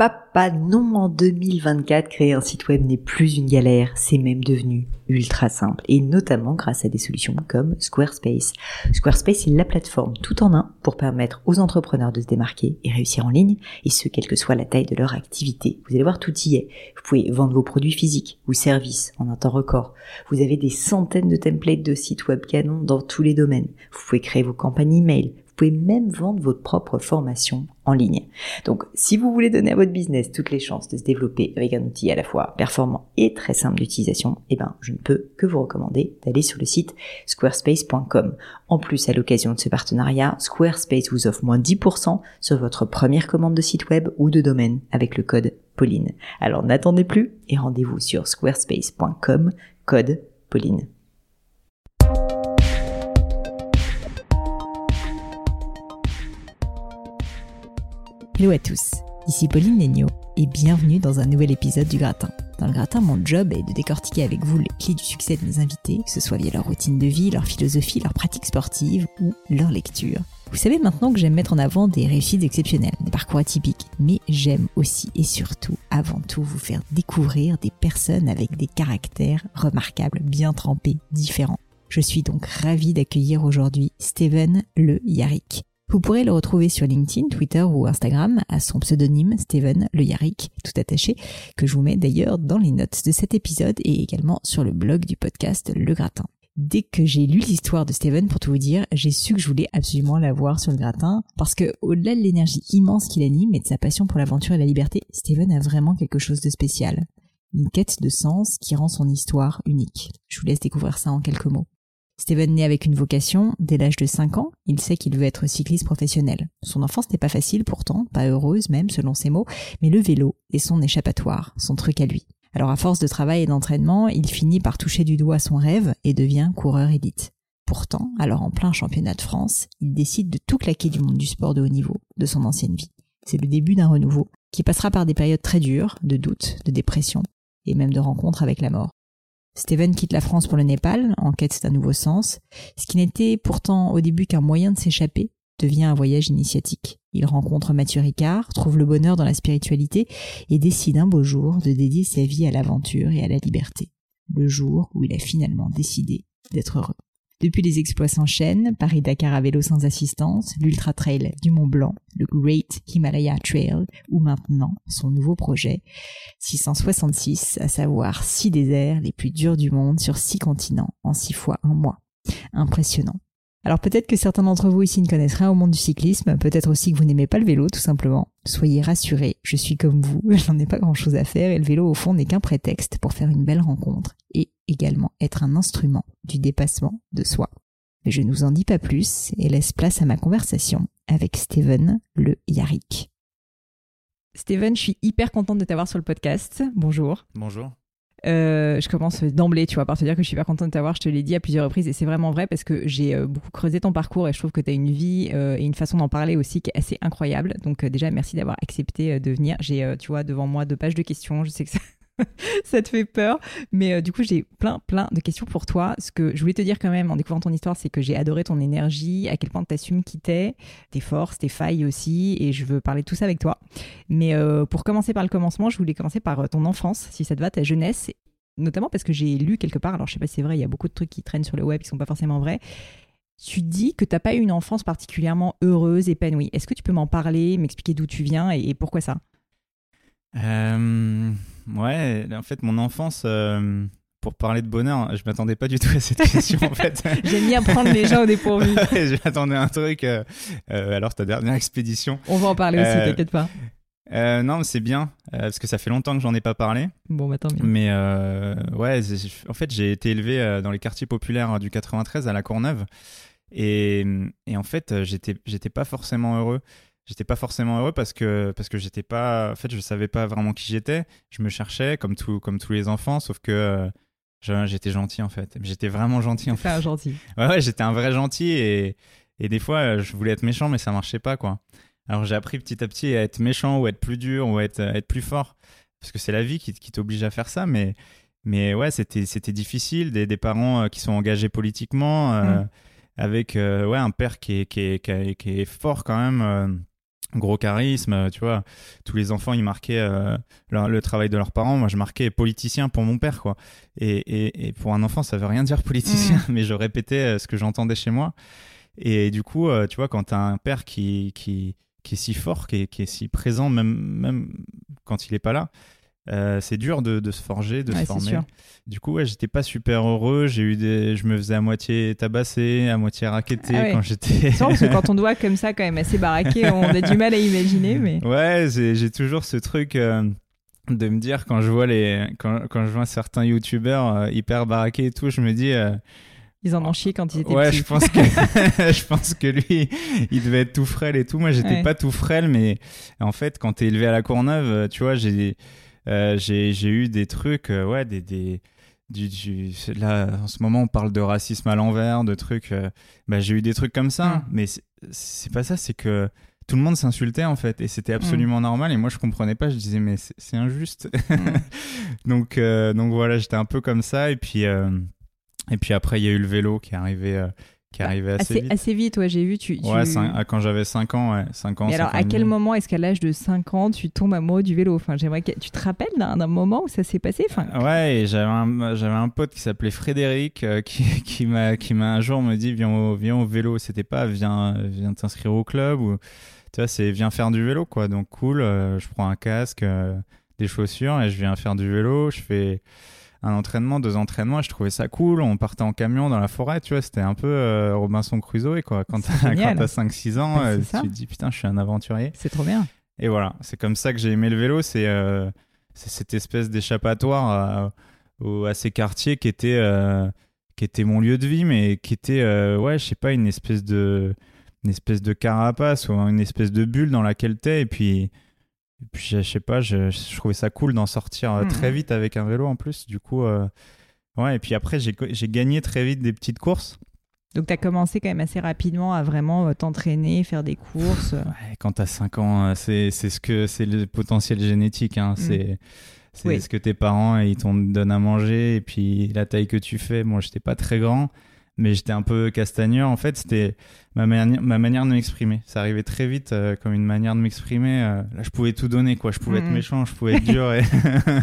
papa, non, en 2024, créer un site web n'est plus une galère, c'est même devenu ultra simple, et notamment grâce à des solutions comme Squarespace. Squarespace est la plateforme tout en un pour permettre aux entrepreneurs de se démarquer et réussir en ligne, et ce, quelle que soit la taille de leur activité. Vous allez voir, tout y est. Vous pouvez vendre vos produits physiques ou services en un temps record. Vous avez des centaines de templates de sites web canons dans tous les domaines. Vous pouvez créer vos campagnes email. Vous pouvez même vendre votre propre formation en ligne. Donc, si vous voulez donner à votre business toutes les chances de se développer avec un outil à la fois performant et très simple d'utilisation, je ne peux que vous recommander d'aller sur le site squarespace.com. En plus, à l'occasion de ce partenariat, Squarespace vous offre moins 10% sur votre première commande de site web ou de domaine avec le code Pauline. Alors, n'attendez plus et rendez-vous sur squarespace.com, code Pauline. Hello à tous, ici Pauline Léniaud et bienvenue dans un nouvel épisode du Gratin. Dans le Gratin, mon job est de décortiquer avec vous les clés du succès de mes invités, que ce soit via leur routine de vie, leur philosophie, leur pratique sportive ou leur lecture. Vous savez maintenant que j'aime mettre en avant des réussites exceptionnelles, des parcours atypiques, mais j'aime aussi et surtout, avant tout, vous faire découvrir des personnes avec des caractères remarquables, bien trempés, différents. Je suis donc ravie d'accueillir aujourd'hui Steven Le Yarrick. Vous pourrez le retrouver sur LinkedIn, Twitter ou Instagram à son pseudonyme Steven Le Yarrick, tout attaché, que je vous mets d'ailleurs dans les notes de cet épisode et également sur le blog du podcast Le Gratin. Dès que j'ai lu l'histoire de Steven, pour tout vous dire, j'ai su que je voulais absolument l'avoir sur le Gratin parce que au-delà de l'énergie immense qu'il anime et de sa passion pour l'aventure et la liberté, Steven a vraiment quelque chose de spécial. Une quête de sens qui rend son histoire unique. Je vous laisse découvrir ça en quelques mots. Steven naît avec une vocation. Dès l'âge de 5 ans, il sait qu'il veut être cycliste professionnel. Son enfance n'est pas facile pourtant, pas heureuse même selon ses mots, mais le vélo est son échappatoire, son truc à lui. Alors à force de travail et d'entraînement, il finit par toucher du doigt son rêve et devient coureur élite. Pourtant, alors en plein championnat de France, il décide de tout claquer du monde du sport de haut niveau, de son ancienne vie. C'est le début d'un renouveau qui passera par des périodes très dures, de doutes, de dépression et même de rencontres avec la mort. Steven quitte la France pour le Népal, en quête d'un nouveau sens. Ce qui n'était pourtant au début qu'un moyen de s'échapper, devient un voyage initiatique. Il rencontre Mathieu Ricard, trouve le bonheur dans la spiritualité et décide un beau jour de dédier sa vie à l'aventure et à la liberté. Le jour où il a finalement décidé d'être heureux. Depuis, les exploits s'enchaînent, Paris-Dakar à vélo sans assistance, l'Ultra Trail du Mont Blanc, le Great Himalaya Trail, ou maintenant son nouveau projet, 666, à savoir 6 déserts les plus durs du monde sur 6 continents en 6 fois un mois. Impressionnant. Alors peut-être que certains d'entre vous ici ne connaissent rien au monde du cyclisme, peut-être aussi que vous n'aimez pas le vélo tout simplement. Soyez rassurés, je suis comme vous, j'en ai pas grand-chose à faire et le vélo au fond n'est qu'un prétexte pour faire une belle rencontre et également être un instrument du dépassement de soi. Mais je ne vous en dis pas plus et laisse place à ma conversation avec Steven Le Yarrick. Steven, je suis hyper contente de t'avoir sur le podcast. Bonjour. Bonjour. Je commence d'emblée, par te dire que je suis super contente de t'avoir. Je te l'ai dit à plusieurs reprises et c'est vraiment vrai parce que j'ai beaucoup creusé ton parcours et je trouve que tu as une vie et une façon d'en parler aussi qui est assez incroyable. Donc déjà, merci d'avoir accepté de venir. J'ai, devant moi 2 pages de questions. Je sais que ça te fait peur, mais du coup, j'ai plein de questions pour toi. Ce que je voulais te dire quand même en découvrant ton histoire, c'est que j'ai adoré ton énergie, à quel point tu assumes qui t'es, tes forces, tes failles aussi, et je veux parler de tout ça avec toi. Mais pour commencer par le commencement, je voulais commencer par ton enfance, si ça te va, ta jeunesse, notamment parce que j'ai lu quelque part, alors je sais pas si c'est vrai, il y a beaucoup de trucs qui traînent sur le web qui sont pas forcément vrais. Tu dis que t'as pas eu une enfance particulièrement heureuse, épanouie. Est-ce que tu peux m'en parler, m'expliquer d'où tu viens et pourquoi ça ? Ouais, en fait, mon enfance, pour parler de bonheur, je m'attendais pas du tout à cette question, en fait. J'aime bien prendre les gens au dépourvu. Je m'attendais à un truc, alors ta dernière expédition. On va en parler aussi, t'inquiète pas. Non, mais c'est bien, parce que ça fait longtemps que j'en ai pas parlé. Bon, bah tant mieux. Mais ouais, en fait, j'ai été élevé dans les quartiers populaires du 93 à La Courneuve. Et en fait, j'étais pas forcément heureux. J'étais pas forcément heureux parce que j'étais pas, en fait, je savais pas vraiment qui j'étais. Je me cherchais comme tous les enfants, sauf que j'étais gentil en fait. J'étais vraiment gentil en fait. C'est un gentil. Ouais, j'étais un vrai gentil et des fois je voulais être méchant mais ça marchait pas quoi. Alors j'ai appris petit à petit à être méchant ou être plus dur ou être plus fort parce que c'est la vie qui t'oblige à faire ça. Mais ouais, c'était difficile. Des parents qui sont engagés politiquement avec un père qui est fort quand même. gros charisme, tu vois. Tous les enfants, ils marquaient le travail de leurs parents. Moi, je marquais politicien pour mon père, quoi. Et pour un enfant, ça veut rien dire politicien, mais je répétais ce que j'entendais chez moi. Et du coup, tu vois, quand t'as un père qui est si fort, qui est si présent, même quand il est pas là, c'est dur de se forger, de se former. Sûr. Du coup, ouais, j'étais pas super heureux. Je me faisais à moitié tabasser, à moitié raqueter quand j'étais. C'est parce que quand on doit comme ça, quand même assez baraqué, on a du mal à imaginer. Mais ouais, j'ai toujours ce truc de me dire quand je vois certains youtubeurs hyper baraqués et tout, je me dis. Ils en ont chié quand ils étaient ouais, petits. je pense que lui, il devait être tout frêle et tout. Moi, j'étais pas tout frêle, mais en fait, quand t'es élevé à la Courneuve, tu vois, j'ai eu des trucs, là, en ce moment, on parle de racisme à l'envers, de trucs. J'ai eu des trucs comme ça, mais c'est pas ça, c'est que tout le monde s'insultait en fait, et c'était absolument normal. Et moi, je comprenais pas. Je disais, mais c'est injuste. Donc voilà, j'étais un peu comme ça, et puis après, il y a eu le vélo qui est arrivé assez vite. Assez vite, ouais, j'ai vu. Quand j'avais 5 ans, ouais. 5 ans. Mais alors, à quel moment est-ce qu'à l'âge de 5 ans, tu tombes amoureux du vélo? Enfin, j'aimerais que... Tu te rappelles d'un moment où ça s'est passé? Ouais, et j'avais un pote qui s'appelait Frédéric qui m'a un jour me dit viens au vélo. C'était pas viens t'inscrire au club, ou tu vois, c'est viens faire du vélo, quoi. Donc cool, je prends un casque, des chaussures, et je viens faire du vélo. Je fais un entraînement, 2 entraînements, et je trouvais ça cool. On partait en camion dans la forêt, tu vois, c'était un peu Robinson Crusoe, quoi. Quand t'as 5-6 ans, tu te dis putain, je suis un aventurier. C'est trop bien. Et voilà, c'est comme ça que j'ai aimé le vélo, c'est cette espèce d'échappatoire à ces quartiers qui était mon lieu de vie, mais qui était, ouais, je sais pas, une espèce de carapace ou une espèce de bulle dans laquelle t'es, et puis je sais pas, je trouvais ça cool d'en sortir très vite avec un vélo en plus. Du coup, ouais, et puis après, j'ai gagné très vite des petites courses. Donc, tu as commencé quand même assez rapidement à vraiment t'entraîner, faire des courses. Ouais, quand tu as 5 ans, c'est le potentiel génétique. Hein. C'est ce que tes parents ils t'ont donné à manger, et puis la taille que tu fais. Moi, j'étais pas très grand, mais j'étais un peu castagneur. En fait, c'était ma manière de m'exprimer. Ça arrivait très vite comme une manière de m'exprimer. Là, je pouvais tout donner, quoi. Je pouvais être méchant, je pouvais être dur. Et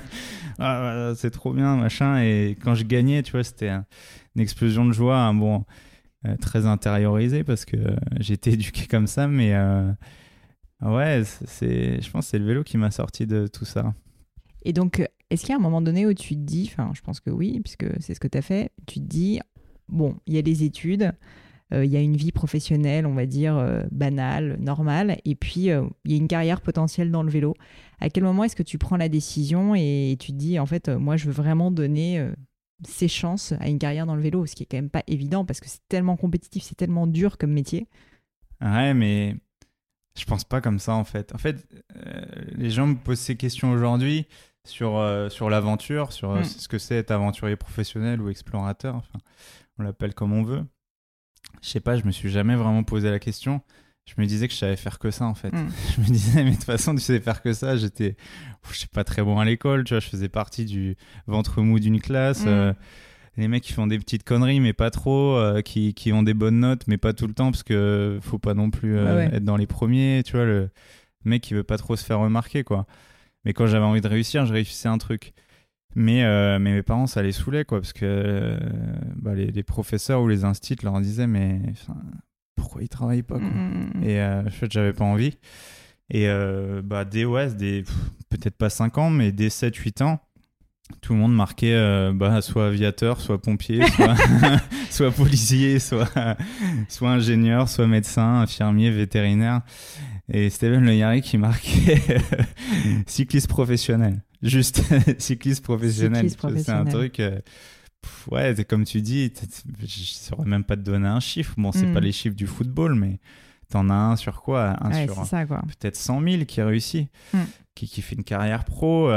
c'est trop bien, machin. Et quand je gagnais, tu vois, c'était une explosion de joie. Très intériorisée, parce que j'ai été éduqué comme ça. Mais ouais, je pense que c'est le vélo qui m'a sorti de tout ça. Et donc, est-ce qu'il y a un moment donné où tu te dis, enfin, je pense que oui, puisque c'est ce que tu as fait, tu te dis, bon, il y a les études, il y a une vie professionnelle, on va dire, banale, normale, et puis il y a une carrière potentielle dans le vélo. À quel moment est-ce que tu prends la décision et tu te dis, en fait, moi, je veux vraiment donner ces chances à une carrière dans le vélo, ce qui est quand même pas évident, parce que c'est tellement compétitif, c'est tellement dur comme métier. Ouais, mais je pense pas comme ça, en fait. En fait, les gens me posent ces questions aujourd'hui sur l'aventure, sur ce que c'est être aventurier professionnel ou explorateur. Enfin, on l'appelle comme on veut. Je sais pas, je me suis jamais vraiment posé la question. Je me disais que je savais faire que ça, en fait. Je me disais, mais de toute façon, tu sais faire que ça. Je sais pas, très bon à l'école, tu vois. Je faisais partie du ventre mou d'une classe. Les mecs qui font des petites conneries, mais pas trop, qui ont des bonnes notes, mais pas tout le temps, parce que faut pas non plus être dans les premiers, tu vois. Le mec qui veut pas trop se faire remarquer, quoi. Mais quand j'avais envie de réussir, je réussissais un truc. Mais mes parents, ça les saoulait, quoi, parce que les professeurs ou les instits leur disaient, mais pourquoi ils travaillent pas, quoi. Et en fait, j'avais pas envie. Et dès peut-être pas 5 ans, mais dès 7-8 ans, tout le monde marquait soit aviateur, soit pompier, soit policier, soit ingénieur, soit médecin, infirmier, vétérinaire. Et Steven Le Yarrick qui marquait cycliste professionnel. Juste cycliste professionnel. C'est un truc... ouais, comme tu dis, je ne saurais même pas te donner un chiffre. Bon, c'est pas les chiffres du football, mais t'en as un sur quoi? Sur ça, quoi. Peut-être 100 000 qui réussit, qui fait une carrière pro.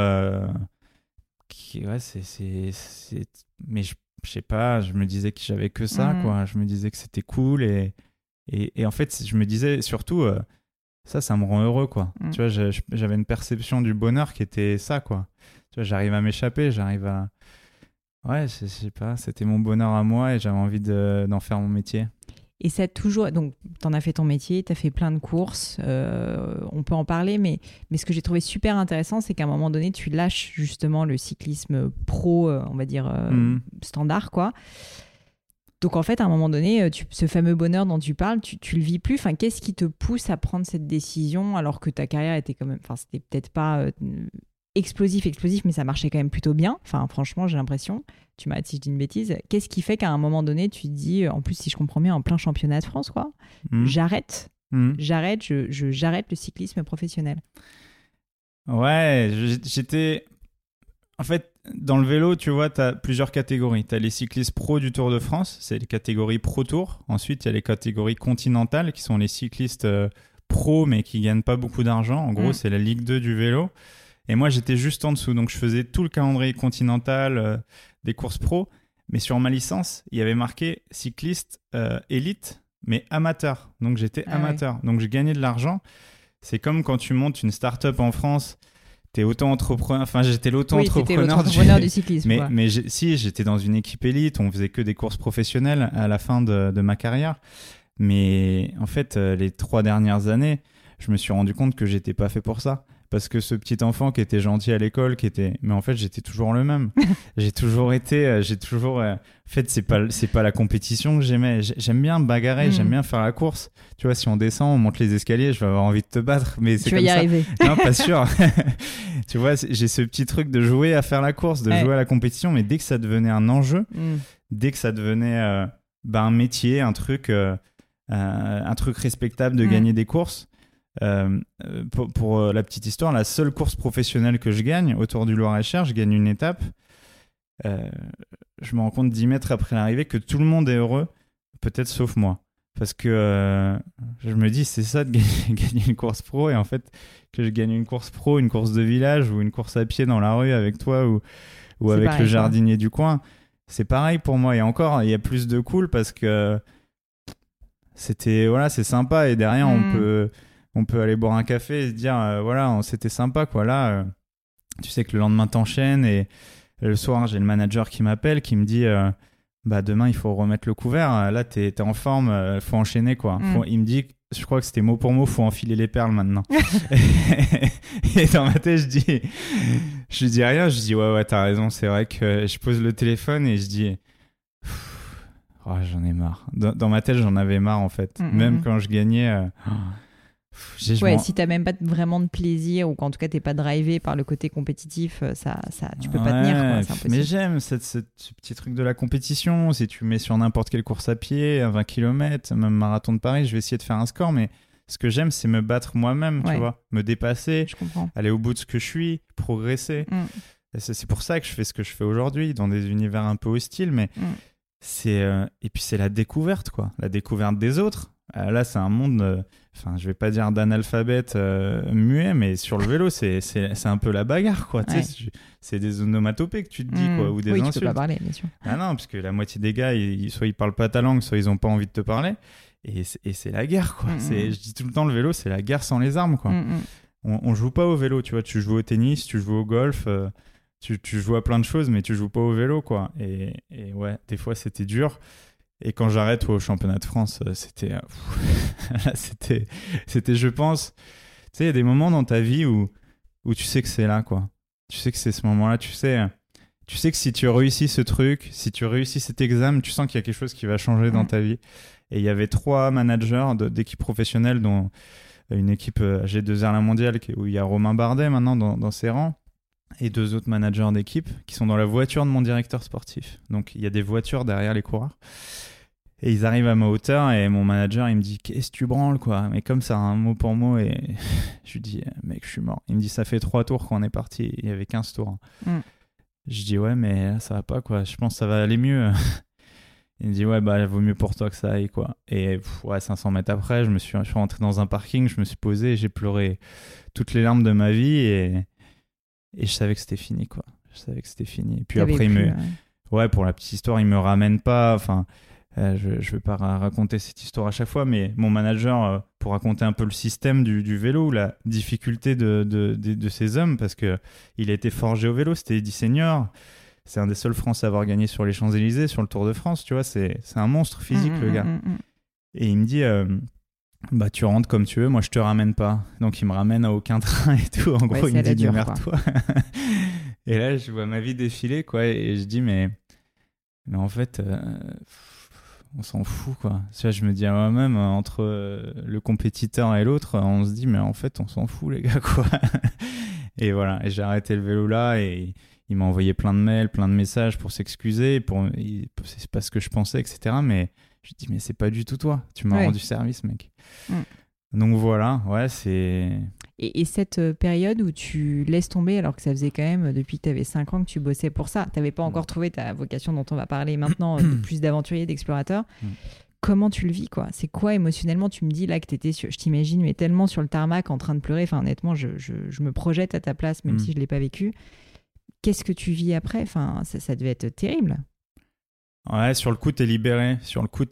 Mais je sais pas, je me disais que j'avais que ça, quoi. Je me disais que c'était cool, et en fait, je me disais surtout... ça me rend heureux, quoi. Tu vois, j'avais une perception du bonheur qui était ça, quoi. Tu vois, j'arrive à m'échapper, j'arrive à... Ouais, je sais pas, c'était mon bonheur à moi, et j'avais envie d'en faire mon métier. Et ça toujours... Donc, tu en as fait ton métier, tu as fait plein de courses, on peut en parler, mais ce que j'ai trouvé super intéressant, c'est qu'à un moment donné, tu lâches justement le cyclisme pro, on va dire, standard, quoi. Donc, en fait, à un moment donné, ce fameux bonheur dont tu parles, tu le vis plus. Enfin, qu'est-ce qui te pousse à prendre cette décision alors que ta carrière était quand même... Enfin, c'était peut-être pas explosif, mais ça marchait quand même plutôt bien. Enfin, franchement, j'ai l'impression... Tu m'arrêtes si je dis une bêtise. Qu'est-ce qui fait qu'à un moment donné, tu te dis, en plus, si je comprends bien, en plein championnat de France, quoi, j'arrête le cyclisme professionnel. Ouais, j'étais... En fait, dans le vélo, tu vois, tu as plusieurs catégories. Tu as les cyclistes pro du Tour de France, c'est les catégories Pro Tour. Ensuite, il y a les catégories continentales, qui sont les cyclistes pro, mais qui ne gagnent pas beaucoup d'argent. En gros, c'est la Ligue 2 du vélo. Et moi, j'étais juste en dessous. Donc, je faisais tout le calendrier continental des courses pro. Mais sur ma licence, il y avait marqué cycliste élite, mais amateur. Donc, j'étais amateur. Donc, j'ai gagné de l'argent. C'est comme quand tu montes une start-up en France, t'es auto-entrepreneur. Enfin, j'étais l'auto-entrepreneur du cyclisme. Mais j'étais dans une équipe élite. On faisait que des courses professionnelles à la fin de ma carrière. Mais en fait, les 3 dernières années, je me suis rendu compte que j'étais pas fait pour ça. Parce que ce petit enfant qui était gentil à l'école, mais en fait, j'étais toujours le même. En fait, c'est pas la compétition que j'aimais. J'aime bien bagarrer, j'aime bien faire la course. Tu vois, si on descend, on monte les escaliers, je vais avoir envie de te battre, mais c'est comme ça. Tu vas y arriver. Non, pas sûr. Tu vois, j'ai ce petit truc de jouer à faire la course, de jouer à la compétition, mais dès que ça devenait un enjeu, dès que ça devenait un métier, un truc respectable de gagner des courses. Pour la petite histoire, la seule course professionnelle que je gagne autour du Loir-et-Cher, je gagne une étape. Je me rends compte 10 mètres après l'arrivée que tout le monde est heureux, peut-être sauf moi. Parce que je me dis, c'est ça de gagner une course pro, et en fait, que je gagne une course pro, une course de village ou une course à pied dans la rue avec toi ou avec le jardinier du coin, c'est pareil pour moi. Et encore, il y a plus de cool parce que c'est sympa, et derrière, on peut aller boire un café et se dire, c'était sympa, quoi. Là, tu sais que le lendemain, t'enchaînes, et le soir, j'ai le manager qui m'appelle, qui me dit, demain, il faut remettre le couvert. Là, t'es en forme, faut enchaîner, quoi. Il me dit, je crois que c'était mot pour mot, faut enfiler les perles maintenant. Et dans ma tête, je dis rien, je dis, ouais, t'as raison, c'est vrai que je pose le téléphone et je dis, j'en ai marre. Dans ma tête, j'en avais marre, en fait. Même quand je gagnais... si t'as même pas vraiment de plaisir, ou qu'en tout cas t'es pas drivé par le côté compétitif, tu peux pas tenir, quoi, c'est impossible. Mais j'aime ce petit truc de la compétition. Si tu mets sur n'importe quelle course à pied, à 20 km, même marathon de Paris, je vais essayer de faire un score, mais ce que j'aime, c'est me battre moi-même, tu vois, me dépasser, aller au bout de ce que je suis, progresser. Et c'est pour ça que je fais ce que je fais aujourd'hui, dans des univers un peu hostiles, mais et puis c'est la découverte, quoi, la découverte des autres. Là, c'est un monde, je vais pas dire d'analphabète muet, mais sur le vélo, c'est un peu la bagarre, quoi. Tu sais, c'est des onomatopées que tu te dis, quoi, ou des insultes. Tu peux pas parler, bien sûr. Ah non, parce que la moitié des gars, soit ils parlent pas ta langue, soit ils ont pas envie de te parler, et c'est la guerre, quoi. Je dis tout le temps, le vélo, c'est la guerre sans les armes, quoi. On joue pas au vélo, tu vois. Tu joues au tennis, tu joues au golf, tu joues à plein de choses, mais tu joues pas au vélo, quoi. Et ouais, des fois, c'était dur. Et quand j'arrête au championnat de France, c'était, je pense, tu sais, il y a des moments dans ta vie où tu sais que c'est là, quoi. Tu sais que c'est ce moment-là, tu sais que si tu réussis ce truc, si tu réussis cet examen, tu sens qu'il y a quelque chose qui va changer dans ta vie. Et il y avait 3 managers d'équipes professionnelles, dont une équipe G2R La Mondiale, où il y a Romain Bardet maintenant dans ses rangs, et 2 autres managers d'équipe qui sont dans la voiture de mon directeur sportif. Donc il y a des voitures derrière les coureurs. Et ils arrivent à ma hauteur, et mon manager, il me dit, qu'est-ce que tu branles, quoi? Mais comme ça, un mot pour mot, et je lui dis, mec, je suis mort. Il me dit, ça fait 3 tours qu'on est parti. Il y avait 15 tours. Je dis, ouais, mais là, ça va pas, quoi. Je pense que ça va aller mieux. Il me dit, ouais, vaut mieux pour toi que ça aille, quoi. Et 500 mètres après, je suis rentré dans un parking, je me suis posé, et j'ai pleuré toutes les larmes de ma vie, et je savais que c'était fini, quoi. Je savais que c'était fini. Et puis après, pour la petite histoire, il me ramène pas, je vais pas raconter cette histoire à chaque fois, mais mon manager, pour raconter un peu le système du vélo, la difficulté de ces hommes, parce que il a été forgé au vélo, c'était Eddy Senior, c'est un des seuls Français à avoir gagné sur les Champs-Élysées, sur le Tour de France, tu vois, c'est un monstre physique, le gars. Et il me dit, bah tu rentres comme tu veux, moi je te ramène pas. Donc il me ramène à aucun train et tout. En gros, il me dit, démerde-toi. Et là, je vois ma vie défiler, quoi. Et je dis, mais en fait, on s'en fout, quoi. Tu vois, je me dis à moi-même, entre le compétiteur et l'autre, on se dit, mais en fait, on s'en fout, les gars, quoi. Et voilà, et j'ai arrêté le vélo là, et il m'a envoyé plein de mails, plein de messages pour s'excuser, c'est pas ce que je pensais, etc. Mais je dis, mais c'est pas du tout toi, tu m'as rendu service, mec. Donc voilà, ouais, c'est... Et cette période où tu laisses tomber, alors que ça faisait quand même depuis que tu avais 5 ans que tu bossais pour ça, tu n'avais pas encore trouvé ta vocation dont on va parler maintenant, de plus d'aventurier, d'explorateur. Comment tu le vis, quoi? C'est quoi émotionnellement? Tu me dis là que tu étais, je t'imagine, mais tellement sur le tarmac en train de pleurer. Enfin, honnêtement, je me projette à ta place, même si je ne l'ai pas vécu. Qu'est-ce que tu vis après? Enfin, ça devait être terrible. Ouais, sur le coup, t'es libéré. Sur le coup,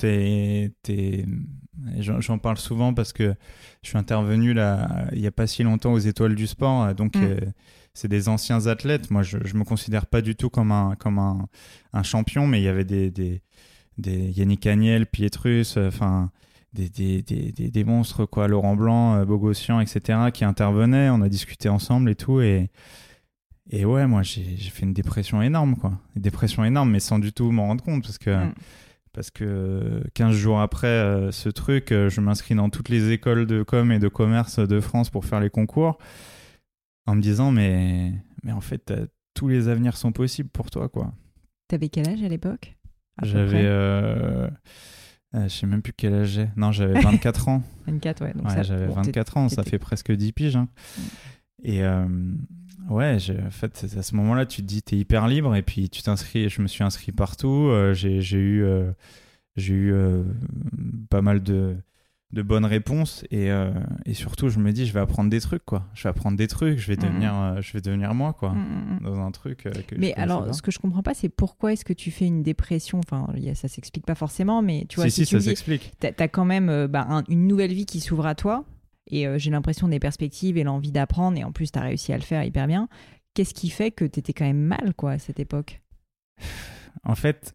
j'en parle souvent parce que je suis intervenu là, il n'y a pas si longtemps aux Étoiles du Sport. Donc, c'est des anciens athlètes. Moi, je me considère pas du tout comme un champion, mais il y avait des Yannick Agnel, Pietrus, enfin, des monstres, quoi. Laurent Blanc, Bogossian, etc., qui intervenaient. On a discuté ensemble et tout. Et ouais, moi, j'ai fait une dépression énorme, quoi. Une dépression énorme, mais sans du tout m'en rendre compte, parce que 15 jours après ce truc, je m'inscris dans toutes les écoles de com et de commerce de France pour faire les concours, en me disant, mais en fait, tous les avenirs sont possibles pour toi, quoi. T'avais quel âge à l'époque? J'avais... je sais même plus quel âge j'ai. Non, j'avais 24 ans. 24, ouais. Donc ouais, j'avais 24 ans, ça fait presque 10 piges. Hein. Et... ouais, en fait, à ce moment-là, tu te dis, t'es hyper libre et puis tu t'inscris. Je me suis inscrit partout. J'ai eu pas mal de bonnes réponses et surtout, je me dis, je vais apprendre des trucs, quoi. Je vais apprendre des trucs. Je vais devenir moi, quoi, dans un truc. Mais alors, ce que je comprends pas, c'est pourquoi est-ce que tu fais une dépression? Enfin, ça s'explique pas forcément, mais tu vois, si ça s'explique. T'as quand même une nouvelle vie qui s'ouvre à toi. Et j'ai l'impression des perspectives et l'envie d'apprendre. Et en plus, tu as réussi à le faire hyper bien. Qu'est-ce qui fait que tu étais quand même mal, quoi, à cette époque? En fait,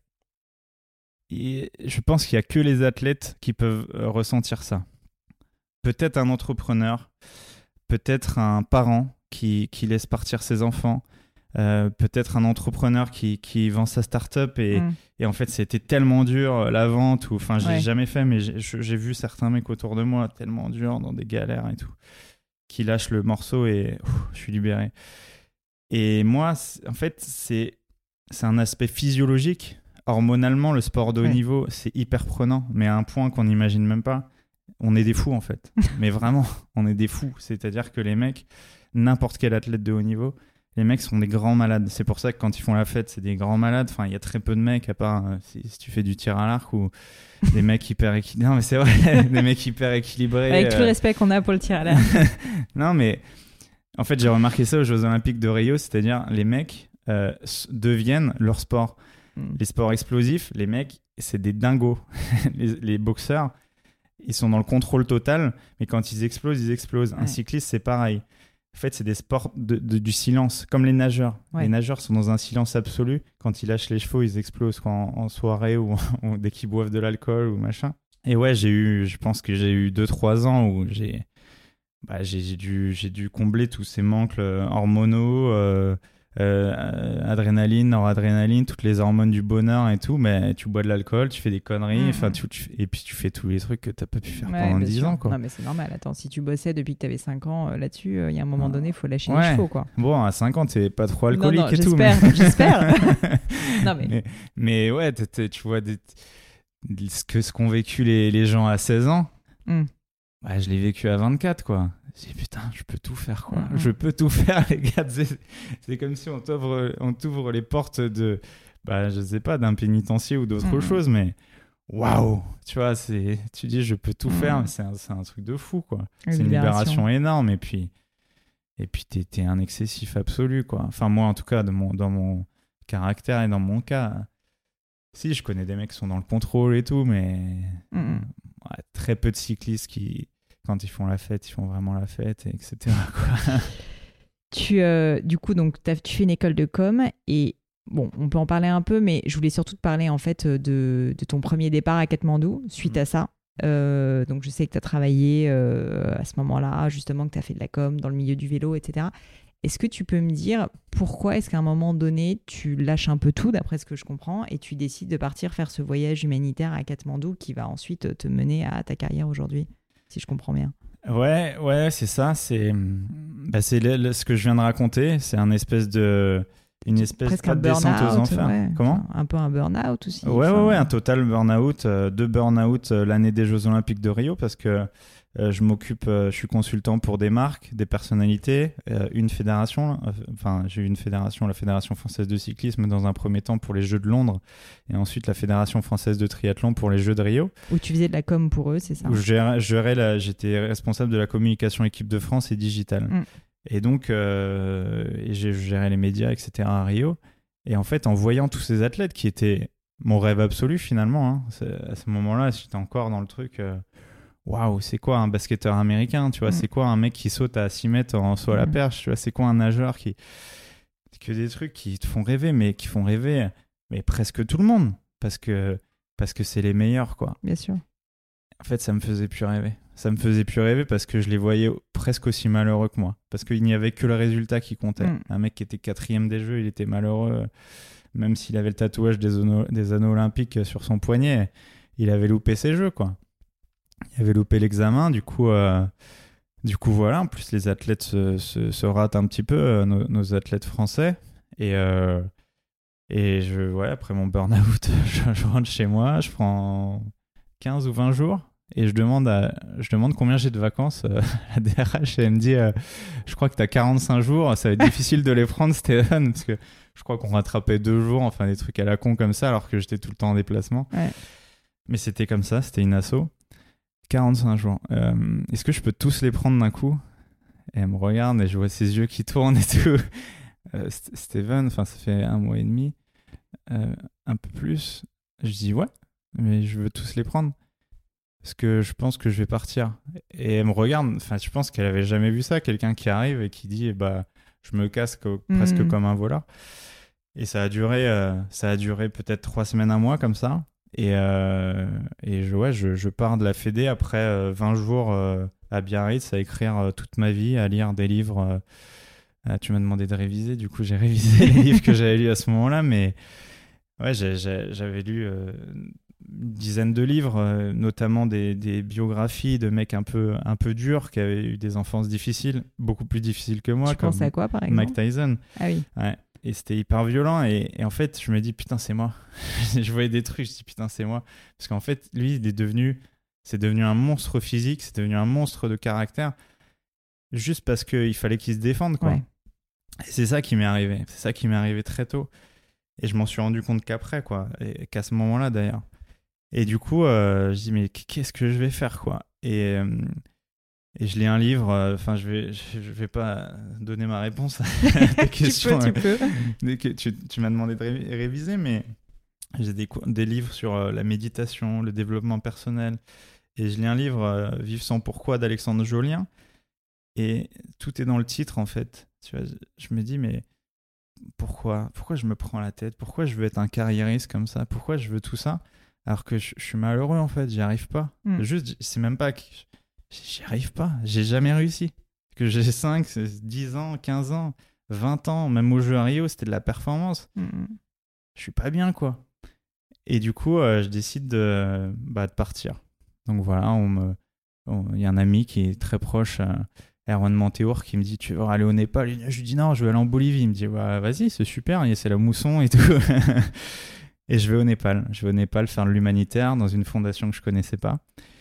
je pense qu'il n'y a que les athlètes qui peuvent ressentir ça. Peut-être un entrepreneur, peut-être un parent qui laisse partir ses enfants, peut-être un entrepreneur qui vend sa start-up et en fait c'était tellement dur la vente, enfin j'ai jamais fait, mais j'ai vu certains mecs autour de moi tellement dur dans des galères et tout, qui lâchent le morceau et je suis libéré. Et moi en fait c'est un aspect physiologique. Hormonalement, le sport de haut niveau c'est hyper prenant, mais à un point qu'on n'imagine même pas. On est des fous en fait, mais vraiment on est des fous, c'est-à-dire que les mecs, n'importe quel athlète de haut niveau, les mecs sont des grands malades. C'est pour ça que quand ils font la fête, c'est des grands malades. Enfin, il y a très peu de mecs, à part si tu fais du tir à l'arc ou des mecs hyper équilibrés. Non, mais c'est vrai, des mecs hyper équilibrés. Avec tout le respect qu'on a pour le tir à l'arc. Non, mais en fait, j'ai remarqué ça aux Jeux Olympiques de Rio, c'est-à-dire les mecs deviennent leur sport. Les sports explosifs, les mecs, c'est des dingos. les boxeurs, ils sont dans le contrôle total, mais quand ils explosent, ils explosent. Un cycliste, c'est pareil. En fait, c'est des sports du silence, comme les nageurs. Les nageurs sont dans un silence absolu. Quand ils lâchent les chevaux, ils explosent en soirée ou dès qu'ils boivent de l'alcool ou machin. Et ouais, je pense que j'ai eu 2-3 ans où j'ai dû combler tous ces manques hormonaux, adrénaline, noradrénaline, toutes les hormones du bonheur et tout. Mais tu bois de l'alcool, tu fais des conneries, et puis tu fais tous les trucs que tu n'as pas pu faire pendant 10 ans. Quoi. Non, mais c'est normal. Attends, si tu bossais depuis que tu avais 5 ans là-dessus, il y a un moment donné, il faut lâcher les chevaux. Quoi. Bon, à 5 ans, tu n'es pas trop alcoolique et tout. J'espère. Non, mais ouais, tu vois ce qu'ont vécu les gens à 16 ans. Bah, je l'ai vécu à 24, quoi. J'ai dit, putain, je peux tout faire, quoi. Je peux tout faire, les gars. C'est comme si on t'ouvre les portes de, je sais pas, d'un pénitencier ou d'autre chose, mais waouh, tu vois, tu dis, je peux tout faire, mais c'est un truc de fou, quoi. C'est une libération énorme, et puis t'es un excessif absolu, quoi. Enfin, moi, en tout cas, dans mon caractère et dans mon cas, si, je connais des mecs qui sont dans le contrôle et tout, mais très peu de cyclistes qui, quand ils font la fête, ils font vraiment la fête, etc. Quoi. Du coup, donc, tu fais une école de com et bon, on peut en parler un peu, mais je voulais surtout te parler en fait de ton premier départ à Katmandou suite à ça. Donc, je sais que tu as travaillé à ce moment-là, justement, que tu as fait de la com dans le milieu du vélo, etc. Est-ce que tu peux me dire pourquoi est-ce qu'à un moment donné, tu lâches un peu tout, d'après ce que je comprends, et tu décides de partir faire ce voyage humanitaire à Katmandou qui va ensuite te mener à ta carrière aujourd'hui, si je comprends bien? Ouais, c'est ça. C'est ce que je viens de raconter. C'est une espèce Presque pas un de descente aux burn-out, enfers. ouais. Comment? Un peu un burn-out aussi. Ouais, un total burn-out. 2 burn-out l'année des Jeux Olympiques de Rio parce que je suis consultant pour des marques, des personnalités, une fédération. J'ai eu une fédération, la Fédération française de cyclisme dans un premier temps pour les Jeux de Londres et ensuite la Fédération française de triathlon pour les Jeux de Rio. Où tu faisais de la com pour eux, c'est ça? Où j'étais responsable de la communication équipe de France et digital. Et donc, j'ai géré les médias, etc. à Rio. Et en fait, en voyant tous ces athlètes qui étaient mon rêve absolu finalement, hein, à ce moment-là, j'étais encore dans le truc... Waouh, c'est quoi un basketteur américain, tu vois, c'est quoi un mec qui saute à 6 mètres en saut à la perche, tu vois, c'est quoi un nageur qui... C'est que des trucs qui te font rêver, mais qui font rêver mais presque tout le monde, parce que c'est les meilleurs, quoi. Bien sûr. En fait, ça me faisait plus rêver. Ça me faisait plus rêver parce que je les voyais presque aussi malheureux que moi, parce qu'il n'y avait que le résultat qui comptait. Un mec qui était 4e des Jeux, il était malheureux, même s'il avait le tatouage des anneaux olympiques sur son poignet, il avait loupé ses Jeux, quoi. Il avait loupé l'examen, du coup voilà. En plus, les athlètes se ratent un petit peu, nos athlètes français. Et après mon burn-out, je rentre chez moi, je prends 15 ou 20 jours et je demande combien j'ai de vacances à la DRH et elle me dit je crois que tu as 45 jours, ça va être difficile de les prendre, Stéphane, parce que je crois qu'on rattrapait 2 jours, enfin des trucs à la con comme ça, alors que j'étais tout le temps en déplacement. Ouais. Mais c'était comme ça, c'était une asso. 45 jours. Est-ce que je peux tous les prendre d'un coup? Et elle me regarde et je vois ses yeux qui tournent et tout. Steven, ça fait 1 mois et demi, un peu plus. Je dis ouais, mais je veux tous les prendre parce que je pense que je vais partir. Et elle me regarde, je pense qu'elle avait jamais vu ça, quelqu'un qui arrive et qui dit je me casse presque comme un voleur. Et ça a duré peut-être 3 semaines, 1 mois comme ça. Et je pars de la Fédé après 20 jours à Biarritz à écrire toute ma vie, à lire des livres. Tu m'as demandé de réviser, du coup j'ai révisé les livres que j'avais lus à ce moment-là, mais ouais, j'avais lu une dizaine de livres, notamment des biographies de mecs un peu durs qui avaient eu des enfances difficiles, beaucoup plus difficiles que moi. Tu penses à quoi, par exemple? Mike Tyson. Ah oui. Ouais. Et c'était hyper violent. Et en fait, je me dis, putain, c'est moi. Je voyais des trucs, je dis, putain, c'est moi. Parce qu'en fait, lui, c'est devenu un monstre physique, c'est devenu un monstre de caractère, juste parce qu'il fallait qu'il se défende, quoi. Ouais. Et c'est ça qui m'est arrivé. C'est ça qui m'est arrivé très tôt. Et je m'en suis rendu compte qu'après, quoi. Et qu'à ce moment-là, d'ailleurs. Et du coup, je dis, mais qu'est-ce que je vais faire, quoi. Et je lis un livre, je vais pas donner ma réponse à tes questions. Tu peux. Tu m'as demandé de réviser, mais j'ai des livres sur la méditation, le développement personnel. Et je lis un livre, Vivre sans pourquoi, d'Alexandre Jolien. Et tout est dans le titre, en fait. Tu vois, je me dis, mais pourquoi je me prends la tête? Pourquoi je veux être un carriériste comme ça? Pourquoi je veux tout ça? Alors que je suis malheureux, en fait, j'y arrive pas. Juste, c'est même pas que... J'y arrive pas, j'ai jamais réussi. Que j'ai 5, 10 ans, 15 ans, 20 ans, même au jeu à Rio, c'était de la performance. Je suis pas bien, quoi. Et du coup, je décide de partir. Donc voilà, il y a un ami qui est très proche, Erwan Manteour, qui me dit, tu veux aller au Népal? Je lui dis non, je veux aller en Bolivie. Il me dit, vas-y, c'est super, c'est la mousson et tout. Et je vais au Népal. Je vais au Népal faire de l'humanitaire dans une fondation que je connaissais pas.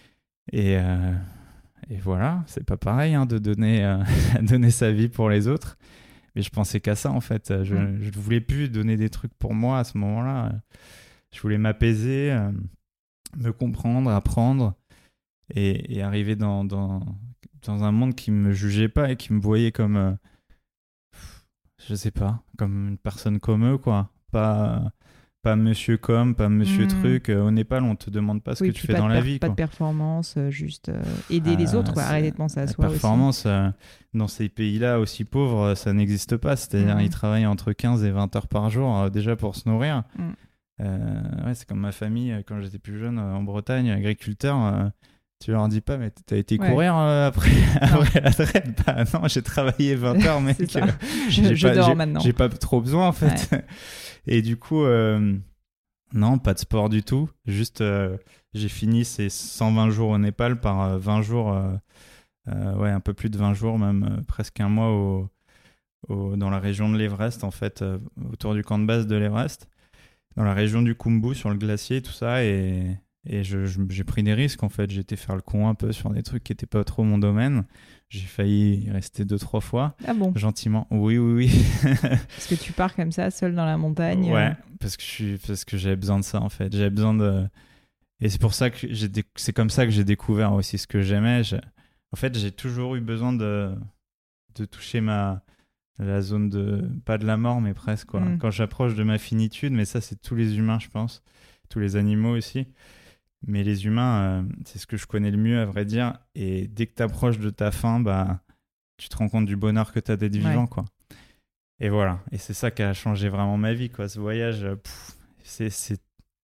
Et voilà, c'est pas pareil de donner sa vie pour les autres. Mais je pensais qu'à ça, en fait. Je ne voulais plus donner des trucs pour moi à ce moment-là. Je voulais m'apaiser, me comprendre, apprendre et arriver dans un monde qui me jugeait pas et qui me voyait comme, je sais pas, comme une personne comme eux, quoi. Pas monsieur pas monsieur truc. Au Népal, on te demande pas ce que tu fais dans la vie. Pas de performance, juste aider les autres, quoi. Arrêter de penser à soi aussi. La performance, dans ces pays-là aussi pauvres, ça n'existe pas. C'est-à-dire ils travaillent entre 15 et 20 heures par jour déjà pour se nourrir. Ouais, c'est comme ma famille, quand j'étais plus jeune, en Bretagne, agriculteur, tu leur dis pas, mais t'as été courir après la traite? Bah non, j'ai travaillé 20 heures, mec. je dors maintenant. J'ai pas trop besoin, en fait. Ouais. Et du coup, non, pas de sport du tout. Juste, j'ai fini ces 120 jours au Népal par 20 jours, ouais, un peu plus de 20 jours, même presque un mois dans la région de l'Everest, en fait, autour du camp de base de l'Everest, dans la région du Khumbu, sur le glacier, tout ça. Et j'ai pris des risques, en fait. J'ai été faire le con un peu sur des trucs qui n'étaient pas trop mon domaine. J'ai failli y rester 2-3 fois. Ah bon? Gentiment. Oui. Parce que tu pars comme ça, seul dans la montagne. Ouais, parce que j'avais besoin de ça, en fait. J'avais besoin de... Et c'est pour ça que c'est comme ça que j'ai découvert aussi ce que j'aimais. En fait, j'ai toujours eu besoin de toucher la zone pas de la mort, mais presque, quoi. Quand j'approche de ma finitude, mais ça, c'est tous les humains, je pense. Tous les animaux aussi. Mais les humains, c'est ce que je connais le mieux, à vrai dire. Et dès que tu approches de ta fin, bah, tu te rends compte du bonheur que tu as d'être vivant, quoi. Et voilà. Et c'est ça qui a changé vraiment ma vie, quoi. Ce voyage, c'est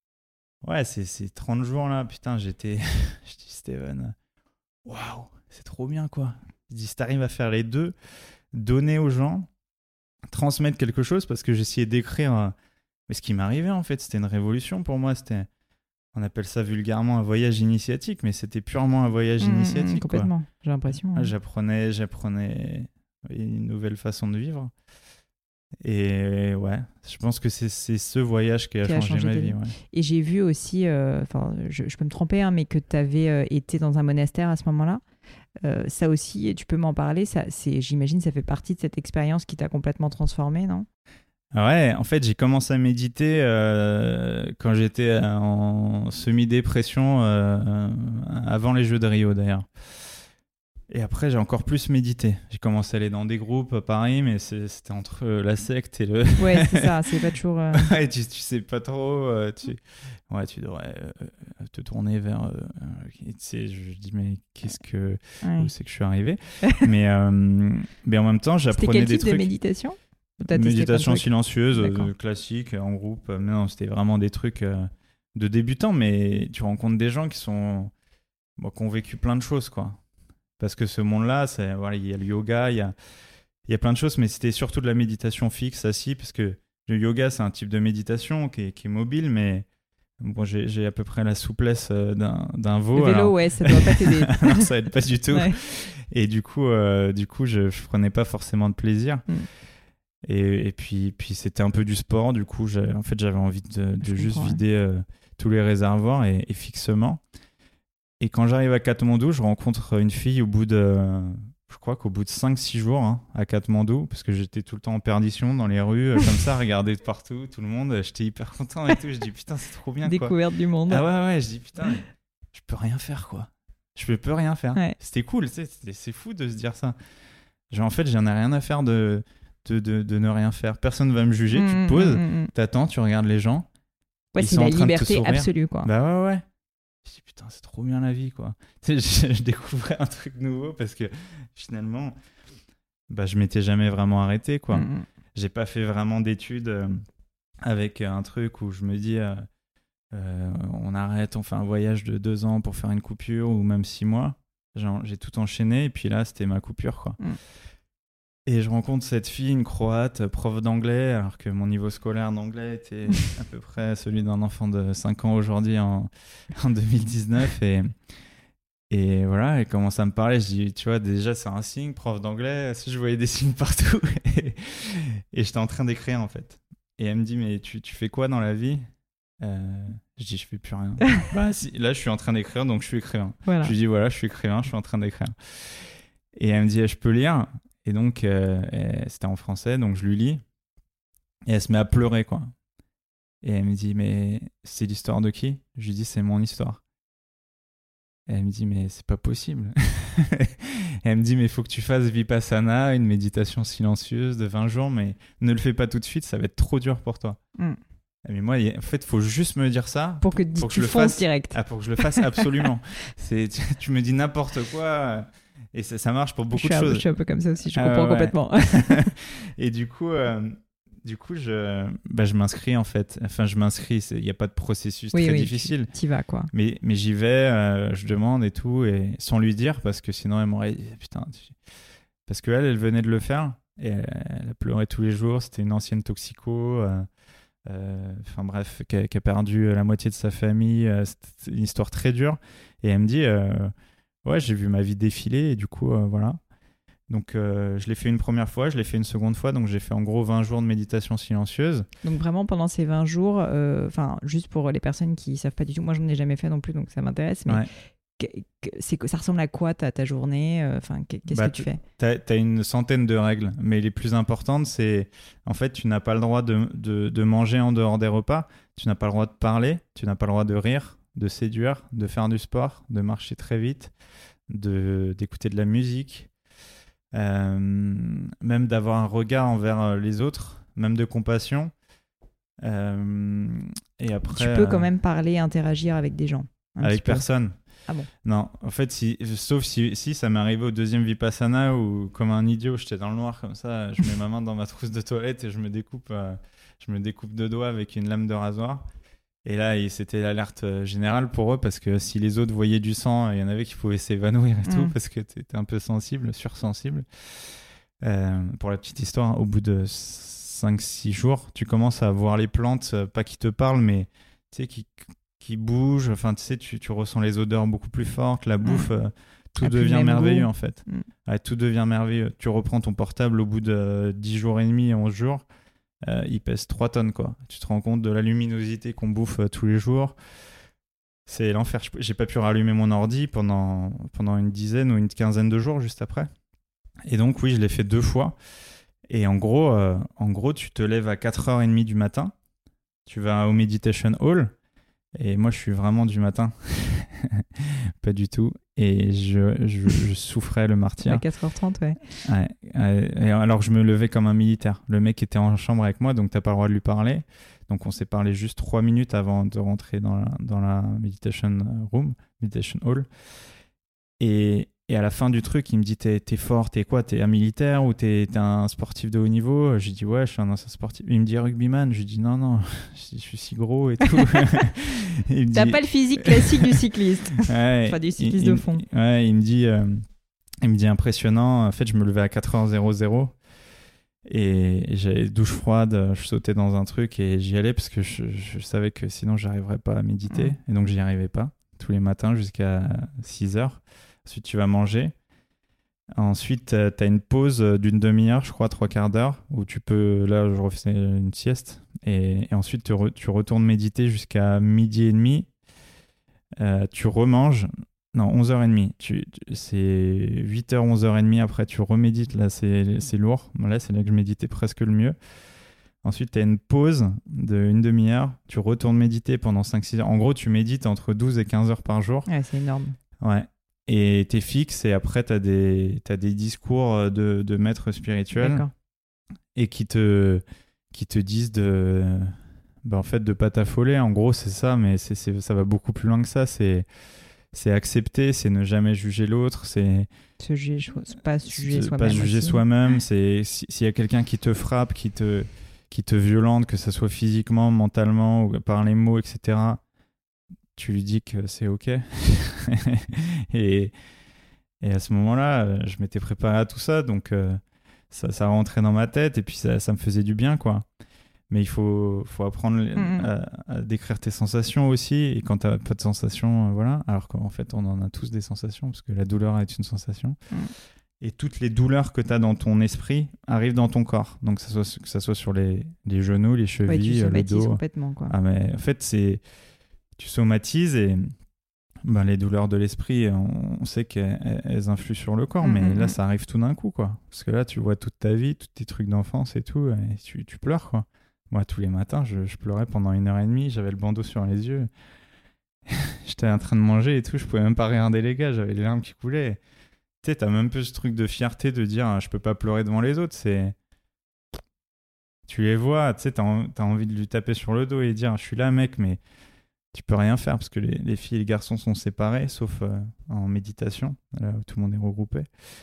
30 jours, là. Putain, je dis, Steven, waouh, c'est trop bien, quoi. Je dis, si t'arrives à faire les deux, donner aux gens, transmettre quelque chose, parce que j'essayais d'écrire... Mais ce qui m'arrivait, en fait, c'était une révolution pour moi. On appelle ça vulgairement un voyage initiatique, mais c'était purement un voyage initiatique. Complètement, quoi. J'ai l'impression. Ouais. J'apprenais une nouvelle façon de vivre. Et ouais, je pense que c'est ce voyage qui a changé ma vie. Ouais. Et j'ai vu aussi, je peux me tromper, hein, mais que tu avais été dans un monastère à ce moment-là. Ça aussi, tu peux m'en parler. J'imagine ça fait partie de cette expérience qui t'a complètement transformé, non ? Ouais, en fait, j'ai commencé à méditer quand j'étais en semi-dépression, avant les Jeux de Rio d'ailleurs. Et après, j'ai encore plus médité. J'ai commencé à aller dans des groupes, pareil, mais c'était entre la secte et le... Ouais, c'est ça, c'est pas toujours... Ouais, tu sais pas trop. Tu devrais te tourner vers... tu sais, je dis, mais où c'est que je suis arrivé? mais en même temps, j'apprenais des trucs... C'était quel type de méditation? Méditation silencieuse, classique, en groupe. Mais non, c'était vraiment des trucs de débutants, mais tu rencontres des gens qui ont vécu plein de choses, quoi. Parce que ce monde-là, il y a le yoga, il y a plein de choses, mais c'était surtout de la méditation fixe, assis, parce que le yoga, c'est un type de méditation qui est mobile, mais bon, j'ai à peu près la souplesse d'un veau. Le vélo, ouais, ça doit pas t'aider. Non, ça aide pas du tout. Ouais. Et du coup, je prenais pas forcément de plaisir. Et puis c'était un peu du sport, du coup j'avais envie de juste vider tous les réservoirs et fixement. Et quand j'arrive à Katmandou, je rencontre une fille je crois qu'au bout de 5-6 jours à Katmandou, parce que j'étais tout le temps en perdition dans les rues, comme ça, regarder de partout, tout le monde, j'étais hyper content et tout, je dis putain c'est trop bien, découverte du monde. Ah ouais, je dis putain, je peux rien faire, quoi. Je peux rien faire. Ouais. C'était cool, c'est fou de se dire ça. En fait, j'en ai rien à faire de ne rien faire. Personne ne va me juger. Tu te poses, t'attends, tu regardes les gens. Ouais, c'est la liberté absolue, quoi. Bah ouais. Je dis putain, c'est trop bien la vie, quoi. Tu sais, je découvrais un truc nouveau parce que finalement, je m'étais jamais vraiment arrêté, quoi. J'ai pas fait vraiment d'études avec un truc où je me dis on arrête, on fait un voyage de 2 ans pour faire une coupure ou même 6 mois. J'ai tout enchaîné et puis là, c'était ma coupure, quoi. Et je rencontre cette fille, une Croate, prof d'anglais, alors que mon niveau scolaire d'anglais était à peu près celui d'un enfant de 5 ans aujourd'hui en 2019. Et voilà, elle commence à me parler. Je dis, tu vois, déjà, c'est un signe, prof d'anglais. Si je voyais des signes partout. Et j'étais en train d'écrire, en fait. Et elle me dit, mais tu fais quoi dans la vie? Je dis, je fais plus rien. Si, là, je suis en train d'écrire, donc je suis écrivain. Voilà. Je lui dis, voilà, je suis écrivain, je suis en train d'écrire. Et elle me dit, je peux lire? Et donc, c'était en français, donc je lui lis. Et elle se met à pleurer, quoi. Et elle me dit, mais c'est l'histoire de qui? Je lui dis, c'est mon histoire. Et elle me dit, mais c'est pas possible. Et elle me dit, mais il faut que tu fasses Vipassana, une méditation silencieuse de 20 jours, mais ne le fais pas tout de suite, ça va être trop dur pour toi. Mais moi, en fait, il faut juste me dire ça pour que tu fonces direct. Pour que je le fasse absolument. Tu me dis n'importe quoi... Et ça marche pour beaucoup de choses. Je suis un peu comme ça aussi, je comprends complètement. Et du coup, du coup, je m'inscris en fait. Enfin, je m'inscris. Il n'y a pas de processus très difficile. Tu vas quoi. Mais j'y vais, je demande et tout, et sans lui dire, parce que sinon elle m'aurait dit putain. Parce qu'elle venait de le faire, et elle a pleuré tous les jours. C'était une ancienne toxico. Enfin bref, qui a perdu la moitié de sa famille. C'était une histoire très dure. Et elle me dit ouais, j'ai vu ma vie défiler, et du coup, voilà. Donc, je l'ai fait une première fois, je l'ai fait une seconde fois. Donc, j'ai fait en gros 20 jours de méditation silencieuse. Donc, vraiment, pendant ces 20 jours, juste pour les personnes qui ne savent pas du tout, moi, je n'en ai jamais fait non plus, donc ça m'intéresse. Mais ça ressemble à quoi ta journée? Qu'est-ce que tu fais? T'as une centaine de règles. Mais les plus importantes, c'est en fait, tu n'as pas le droit de manger en dehors des repas. Tu n'as pas le droit de parler. Tu n'as pas le droit de rire, de séduire, de faire du sport, de marcher très vite, d'écouter de la musique. Même d'avoir un regard envers les autres, même de compassion. Et après, tu peux quand même parler, interagir avec des gens. Avec personne. Ah bon? Non, en fait, sauf si ça m'est arrivé au deuxième Vipassana où, comme un idiot, j'étais dans le noir comme ça, je mets ma main dans ma trousse de toilette et je me découpe deux doigts avec une lame de rasoir. Et là, c'était l'alerte générale pour eux, parce que si les autres voyaient du sang, il y en avait qui pouvaient s'évanouir et tout, parce que tu étais un peu sursensible. Pour la petite histoire, au bout de 5-6 jours, tu commences à voir les plantes, pas qui te parlent, mais tu sais, qui bougent. Enfin, tu sais, tu ressens les odeurs beaucoup plus fortes, la bouffe, tout devient merveilleux en fait. Ouais, tout devient merveilleux. Tu reprends ton portable au bout de 10 jours et demi, 11 jours. Il pèse 3 tonnes, quoi. Tu te rends compte de la luminosité qu'on bouffe tous les jours. C'est l'enfer. J'ai pas pu rallumer mon ordi pendant une dizaine ou une quinzaine de jours juste après. Et donc, oui, je l'ai fait 2 fois. Et en gros, tu te lèves à 4h30 du matin. Tu vas au Meditation Hall. Et moi, je suis vraiment du matin. Pas du tout. Et je souffrais le martyr. À 4h30, ouais. Et alors, je me levais comme un militaire. Le mec était en chambre avec moi, donc t'as pas le droit de lui parler. Donc, on s'est parlé juste 3 minutes avant de rentrer dans la meditation room, meditation hall. Et à la fin du truc, il me dit t'es fort, t'es quoi? T'es un militaire ou t'es un sportif de haut niveau? Je lui dis ouais, je suis un ancien sportif. Il me dit rugbyman. Je lui dis non, je suis si gros et tout. T'as pas le physique classique du cycliste. Ouais, enfin, du cycliste de fond. Ouais, il me dit impressionnant. En fait, je me levais à 4h00 et j'avais douche froide. Je sautais dans un truc et j'y allais parce que je savais que sinon j'arriverais pas à méditer. Et donc j'y arrivais pas tous les matins jusqu'à 6h. Ensuite, tu vas manger. Ensuite, tu as une pause d'une demi-heure, je crois, 3/4 d'heure, où tu peux... Là, je refais une sieste. Et ensuite, tu retournes méditer jusqu'à 12h30. Tu remanges. Non, 11h30. C'est 8h, 11h30. Après, tu remédites. Là, c'est lourd. Là, c'est là que je méditais presque le mieux. Ensuite, tu as une pause d'une demi-heure. Tu retournes méditer pendant 5-6 heures. En gros, tu médites entre 12 et 15 heures par jour. Ouais, c'est énorme. Ouais. Et t'es fixe, et après t'as des discours de maîtres spirituels. D'accord. Et qui te disent en fait de pas t'affoler. En gros, c'est ça, mais ça va beaucoup plus loin que ça. C'est accepter, c'est ne jamais juger l'autre, c'est pas se juger soi-même. Pas juger soi-même. C'est s'il y a quelqu'un qui te frappe, qui te violente, que ça soit physiquement, mentalement ou par les mots, etc. Tu lui dis que c'est ok. et à ce moment-là, je m'étais préparé à tout ça, donc ça rentrait dans ma tête, et puis ça me faisait du bien, quoi. Mais il faut apprendre à décrire tes sensations aussi, et quand t'as pas de sensations, voilà. Alors qu'en fait, on en a tous des sensations, parce que la douleur est une sensation. Et toutes les douleurs que t'as dans ton esprit arrivent dans ton corps. Donc que ça soit sur les genoux, les chevilles, le dos. Complètement, quoi. Ah, mais en fait, tu somatises, et les douleurs de l'esprit, on sait qu'elles influent sur le corps, mais là, ça arrive tout d'un coup, quoi. Parce que là, tu vois toute ta vie, tous tes trucs d'enfance et tout, et tu pleures, quoi. Moi, tous les matins, je pleurais pendant 1h30, j'avais le bandeau sur les yeux. J'étais en train de manger et tout, je pouvais même pas regarder les gars, j'avais les larmes qui coulaient. Tu sais, t'as même peu ce truc de fierté de dire je peux pas pleurer devant les autres, tu les vois, tu sais, t'as envie de lui taper sur le dos et dire je suis là, mec, mais tu peux rien faire, parce que les filles et les garçons sont séparés, sauf en méditation, là où tout le monde est regroupé.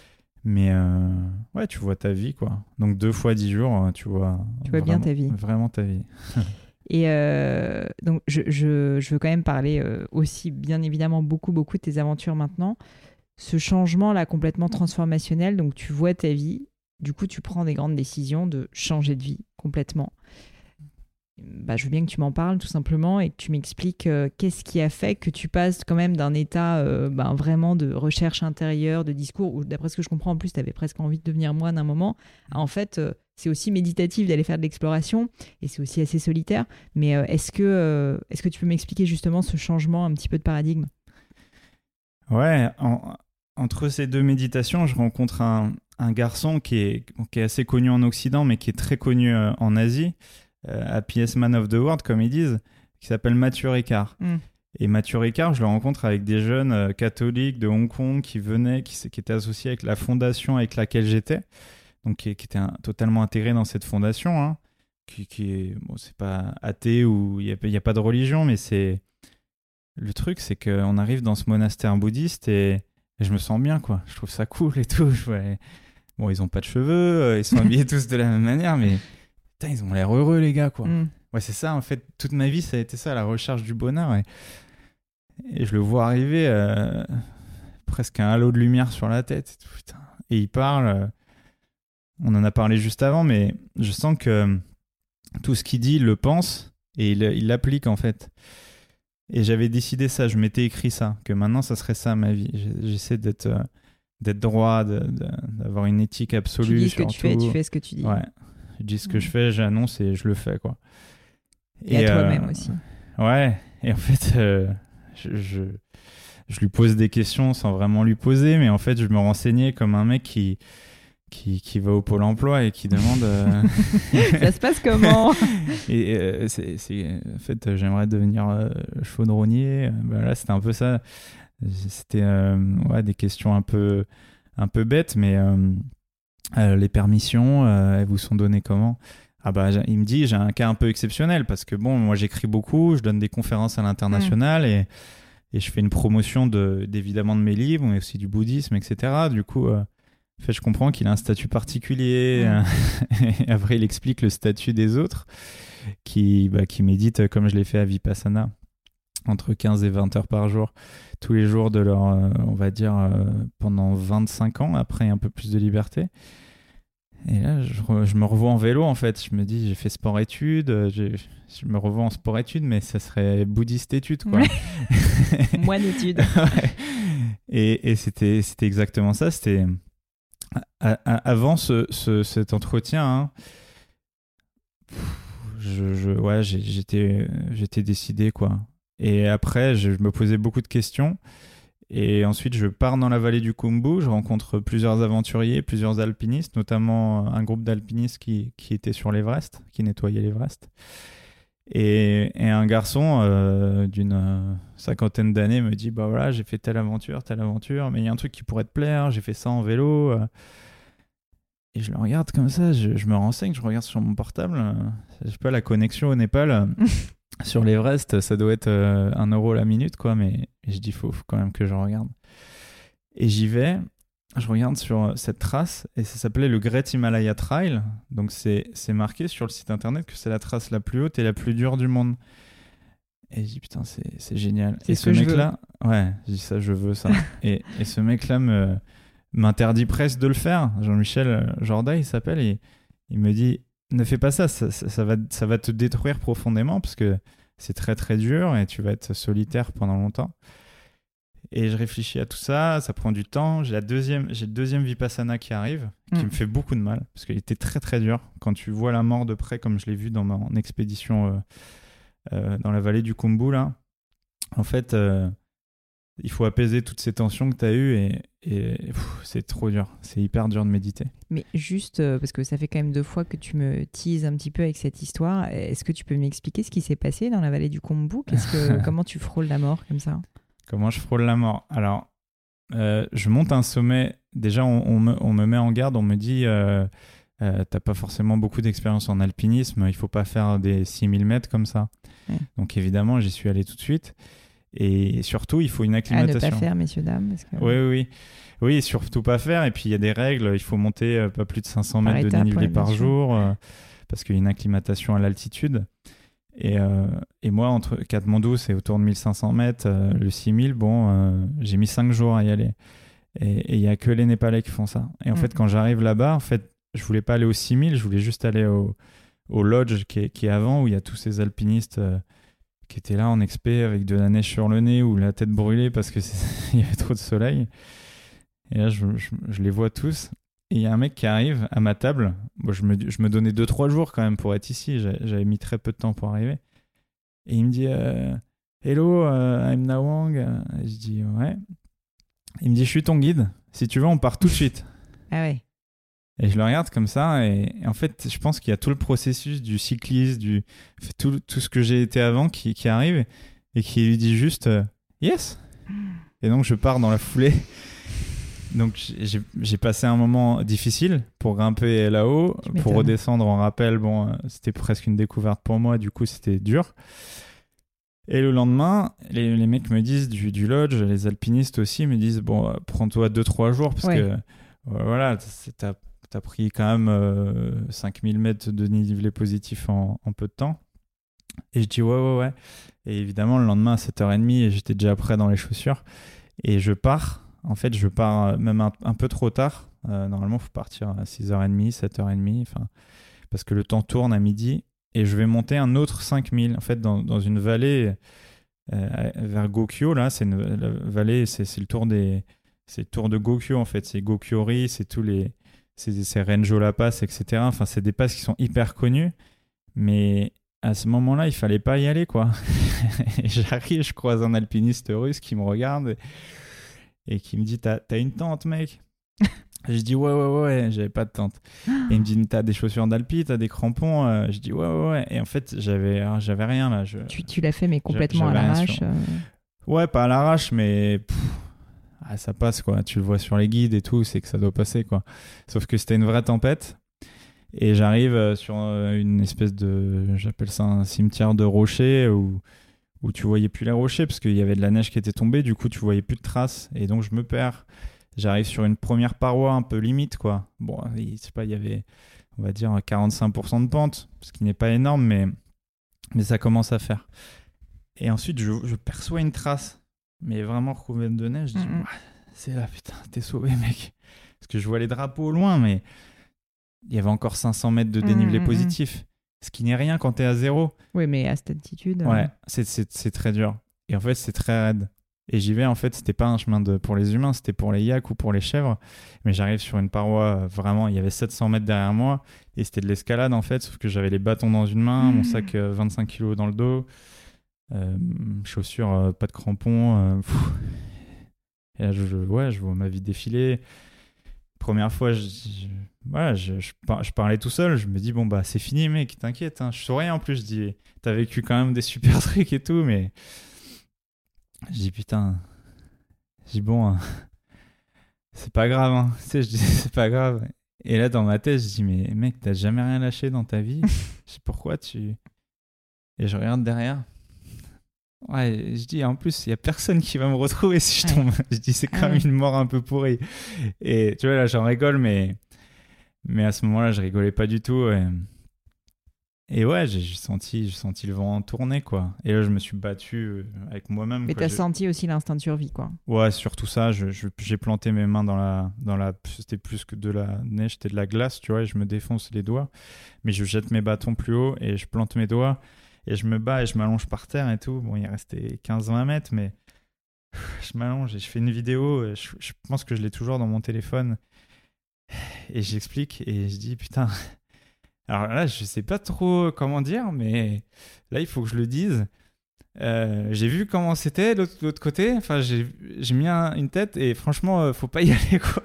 Mais ouais, tu vois ta vie, quoi. Donc 2 fois 10 jours, tu vois bien ta vie. Vraiment ta vie. Et donc, je veux quand même parler aussi, bien évidemment, beaucoup de tes aventures maintenant. Ce changement-là complètement transformationnel, donc tu vois ta vie, du coup, tu prends des grandes décisions de changer de vie complètement. Je veux bien que tu m'en parles tout simplement et que tu m'expliques qu'est-ce qui a fait que tu passes quand même d'un état vraiment de recherche intérieure, de discours, où d'après ce que je comprends en plus, tu avais presque envie de devenir moine à un moment. En fait, c'est aussi méditatif d'aller faire de l'exploration et c'est aussi assez solitaire. Mais est-ce que tu peux m'expliquer justement ce changement un petit peu de paradigme ? Ouais, entre ces 2 méditations, je rencontre un garçon qui est assez connu en Occident, mais qui est très connu en Asie. Happiest Man of the World, comme ils disent, qui s'appelle Mathieu Ricard. Et Mathieu Ricard, je le rencontre avec des jeunes catholiques de Hong Kong qui venaient, qui étaient associés avec la fondation avec laquelle j'étais, donc qui étaient totalement intégrés dans cette fondation, hein, qui est, bon, c'est pas athée ou il y a pas de religion, mais c'est le truc, c'est qu'on arrive dans ce monastère bouddhiste et je me sens bien, quoi. Je trouve ça cool et tout. Bon, ils ont pas de cheveux, ils sont habillés tous de la même manière, mais putain, ils ont l'air heureux, les gars, quoi. Ouais, c'est ça, en fait. Toute ma vie, ça a été ça, la recherche du bonheur. Et je le vois arriver, presque un halo de lumière sur la tête. Putain. Et il parle. On en a parlé juste avant, mais je sens que tout ce qu'il dit, il le pense et il l'applique, en fait. Et j'avais décidé ça, je m'étais écrit ça, que maintenant, ça serait ça, ma vie. J'essaie d'être droit, d'avoir une éthique absolue. Tu dis ce que tu fais, tu fais ce que tu dis. Ouais. Je dis ce que je fais, j'annonce et je le fais, quoi. Et à toi-même aussi. Ouais, et en fait, je lui pose des questions sans vraiment lui poser, mais en fait, je me renseignais comme un mec qui va au Pôle emploi et qui demande... Ça se passe comment? Et en fait, j'aimerais devenir chaudronnier. Là, c'était un peu ça. C'était des questions un peu bêtes, mais... les permissions, elles vous sont données comment? Il me dit, j'ai un cas un peu exceptionnel parce que bon, moi j'écris beaucoup, je donne des conférences à l'international et je fais une promotion évidemment de mes livres, mais aussi du bouddhisme, etc. Du coup, en fait, je comprends qu'il a un statut particulier. Et après, il explique le statut des autres qui méditent comme je l'ai fait à Vipassana, entre 15 et 20 heures par jour, tous les jours de leur, on va dire, pendant 25 ans, après un peu plus de liberté. Et là, je me revois en vélo, en fait. Je me dis, j'ai fait sport-études, je me revois en sport-études, mais ça serait bouddhiste-études, quoi. Ouais. Moine-études. Ouais. Et c'était exactement ça. C'était avant cet entretien, hein, j'étais décidé, quoi. Et après, je me posais beaucoup de questions. Et ensuite, je pars dans la vallée du Khumbu. Je rencontre plusieurs aventuriers, plusieurs alpinistes, notamment un groupe d'alpinistes qui était sur l'Everest, qui nettoyait l'Everest. Et un garçon d'une 50aine d'années me dit, bah voilà, j'ai fait telle aventure, mais il y a un truc qui pourrait te plaire, j'ai fait ça en vélo. Et je le regarde comme ça, je me renseigne, je regarde sur mon portable. Je sais pas, la connexion au Népal... Sur l'Everest, ça doit être 1 euro la minute, quoi, mais je dis, faut quand même que je regarde. Et j'y vais, je regarde sur cette trace, et ça s'appelait le Great Himalaya Trail. Donc c'est marqué sur le site internet que c'est la trace la plus haute et la plus dure du monde. Et je dis, putain, c'est génial. C'est et ce ce mec-là, ouais, je dis ça, je veux ça. et ce mec-là m'interdit presque de le faire. Jean-Michel Jorda, il s'appelle, et il me dit, ne fais pas ça, ça va te détruire profondément parce que c'est très très dur et tu vas être solitaire pendant longtemps. Et je réfléchis à tout ça, ça prend du temps. J'ai le deuxième Vipassana qui arrive, qui me fait beaucoup de mal parce qu'il était très très dur. Quand tu vois la mort de près, comme je l'ai vu dans mon expédition dans la vallée du Khumbu, là, en fait, il faut apaiser toutes ces tensions que tu as eues et c'est trop dur. C'est hyper dur de méditer. Mais juste, parce que ça fait quand même 2 fois que tu me teases un petit peu avec cette histoire, est-ce que tu peux m'expliquer ce qui s'est passé dans la vallée du Khumbu? Comment tu frôles la mort comme ça? Comment je frôle la mort? Alors, je monte un sommet. Déjà, on me met en garde, on me dit t'as pas forcément beaucoup d'expérience en alpinisme, il faut pas faire des 6000 mètres comme ça. Ouais. Donc évidemment, j'y suis allé tout de suite. Et surtout, il faut une À acclimatation. ne pas faire, messieurs, dames. Parce que... Oui, surtout pas faire. Et puis, il y a des règles. Il faut monter pas plus de 500 Par mètres de étape, dénivelé ouais, par bien sûr. jour parce qu'il y a une acclimatation à l'altitude. Et moi, entre Katmandou, c'est autour de 1500 mètres. Le 6000, j'ai mis 5 jours à y aller. Et il n'y a que les Népalais qui font ça. Et en fait, quand j'arrive là-bas, en fait, je voulais pas aller au 6000, je voulais juste aller au lodge qui est avant, où il y a tous ces alpinistes qui étaient là en expé avec de la neige sur le nez ou la tête brûlée parce qu'il y avait trop de soleil. Et là, je les vois tous. Et il y a un mec qui arrive à ma table. Bon, je me donnais 2-3 jours quand même pour être ici. J'avais mis très peu de temps pour arriver. Et il me dit Hello, I'm Nawang. Et je dis ouais. Il me dit je suis ton guide. Si tu veux, on part tout de suite. Ah ouais. Et je le regarde comme ça. Et en fait, je pense qu'il y a tout le processus du cycliste, tout ce que j'ai été avant qui arrive et qui lui dit juste yes. Et donc, je pars dans la foulée. Donc j'ai passé un moment difficile pour grimper là-haut, pour redescendre en rappel. C'était presque une découverte pour moi, du coup c'était dur. Et le lendemain, les mecs me disent du lodge, les alpinistes aussi me disent prends-toi 2-3 jours parce que voilà, t'as pris quand même 5000 mètres de dénivelé positif en peu de temps. Et je dis ouais. Et évidemment le lendemain à 7h30, j'étais déjà prêt dans les chaussures et je pars. En fait, je pars même un peu trop tard. Normalement, il faut partir à 6h30, 7h30, parce que le temps tourne à midi. Et je vais monter un autre 5000, en fait, dans une vallée vers Gokyo. Là, la vallée, c'est le tour c'est le tour de Gokyo, en fait. C'est Gokyori, c'est c'est Renjo La Pass, etc. Enfin, c'est des passes qui sont hyper connues. Mais à ce moment-là, il fallait pas y aller, quoi. Et j'arrive, je croise un alpiniste russe qui me regarde et qui me dit t'as une tente, mec? Je dis ouais, j'avais pas de tente. Et il me dit t'as des chaussures d'alpi, t'as des crampons? Je dis ouais. Et en fait j'avais rien là. Tu l'as fait mais complètement à l'arrache. Ouais, pas à l'arrache, mais ça passe quoi. Tu le vois sur les guides et tout, c'est que ça doit passer quoi. Sauf que c'était une vraie tempête. Et j'arrive sur une espèce j'appelle ça un cimetière de rochers où tu voyais plus les rochers parce qu'il y avait de la neige qui était tombée, du coup tu voyais plus de traces et donc je me perds. J'arrive sur une première paroi un peu limite quoi. Je sais pas, il y avait on va dire 45% de pente, ce qui n'est pas énorme mais ça commence à faire. Et ensuite je perçois une trace, mais vraiment recouverte de neige, je dis c'est là, putain, t'es sauvé mec. Parce que je vois les drapeaux au loin mais il y avait encore 500 mètres de dénivelé positif. Ce qui n'est rien quand t'es à 0. Oui, mais à cette altitude... Ouais, c'est très dur. Et en fait, c'est très raide. Et j'y vais, en fait, c'était pas un chemin pour les humains, c'était pour les yaks ou pour les chèvres. Mais j'arrive sur une paroi, vraiment, il y avait 700 mètres derrière moi. Et c'était de l'escalade, en fait, sauf que j'avais les bâtons dans une main, mon sac 25 kilos dans le dos, chaussures, pas de crampons. Et là, je vois ma vie défiler. Première fois, je parlais tout seul. Je me dis, c'est fini, mec, t'inquiète. Hein. Je souris en plus. Je dis, t'as vécu quand même des super trucs et tout, mais. Je dis, putain. Je dis, c'est pas grave. Hein. Tu sais, je dis, c'est pas grave. Et là, dans ma tête, je dis, mais mec, t'as jamais rien lâché dans ta vie. Je sais pourquoi tu. Et je regarde derrière. Ouais, je dis, en plus, il n'y a personne qui va me retrouver si je tombe. Je dis, c'est quand même une mort un peu pourrie. Et tu vois, là, j'en rigole, mais à ce moment-là, je rigolais pas du tout. Et ouais, j'ai senti le vent tourner, quoi. Et là, je me suis battu avec moi-même. Mais t'as senti aussi l'instinct de survie, quoi. Ouais, surtout ça, j'ai planté mes mains dans la... C'était plus que de la neige, c'était de la glace, tu vois, et je me défonce les doigts. Mais je jette mes bâtons plus haut et je plante mes doigts. Et je me bats et je m'allonge par terre et tout. Il restait 15-20 mètres, mais je m'allonge et je fais une vidéo. Je pense que je l'ai toujours dans mon téléphone. Et j'explique et je dis, putain... Alors là, je sais pas trop comment dire, mais là, il faut que je le dise. J'ai vu comment c'était de l'autre côté. Enfin, j'ai mis une tête et franchement, faut pas y aller, quoi.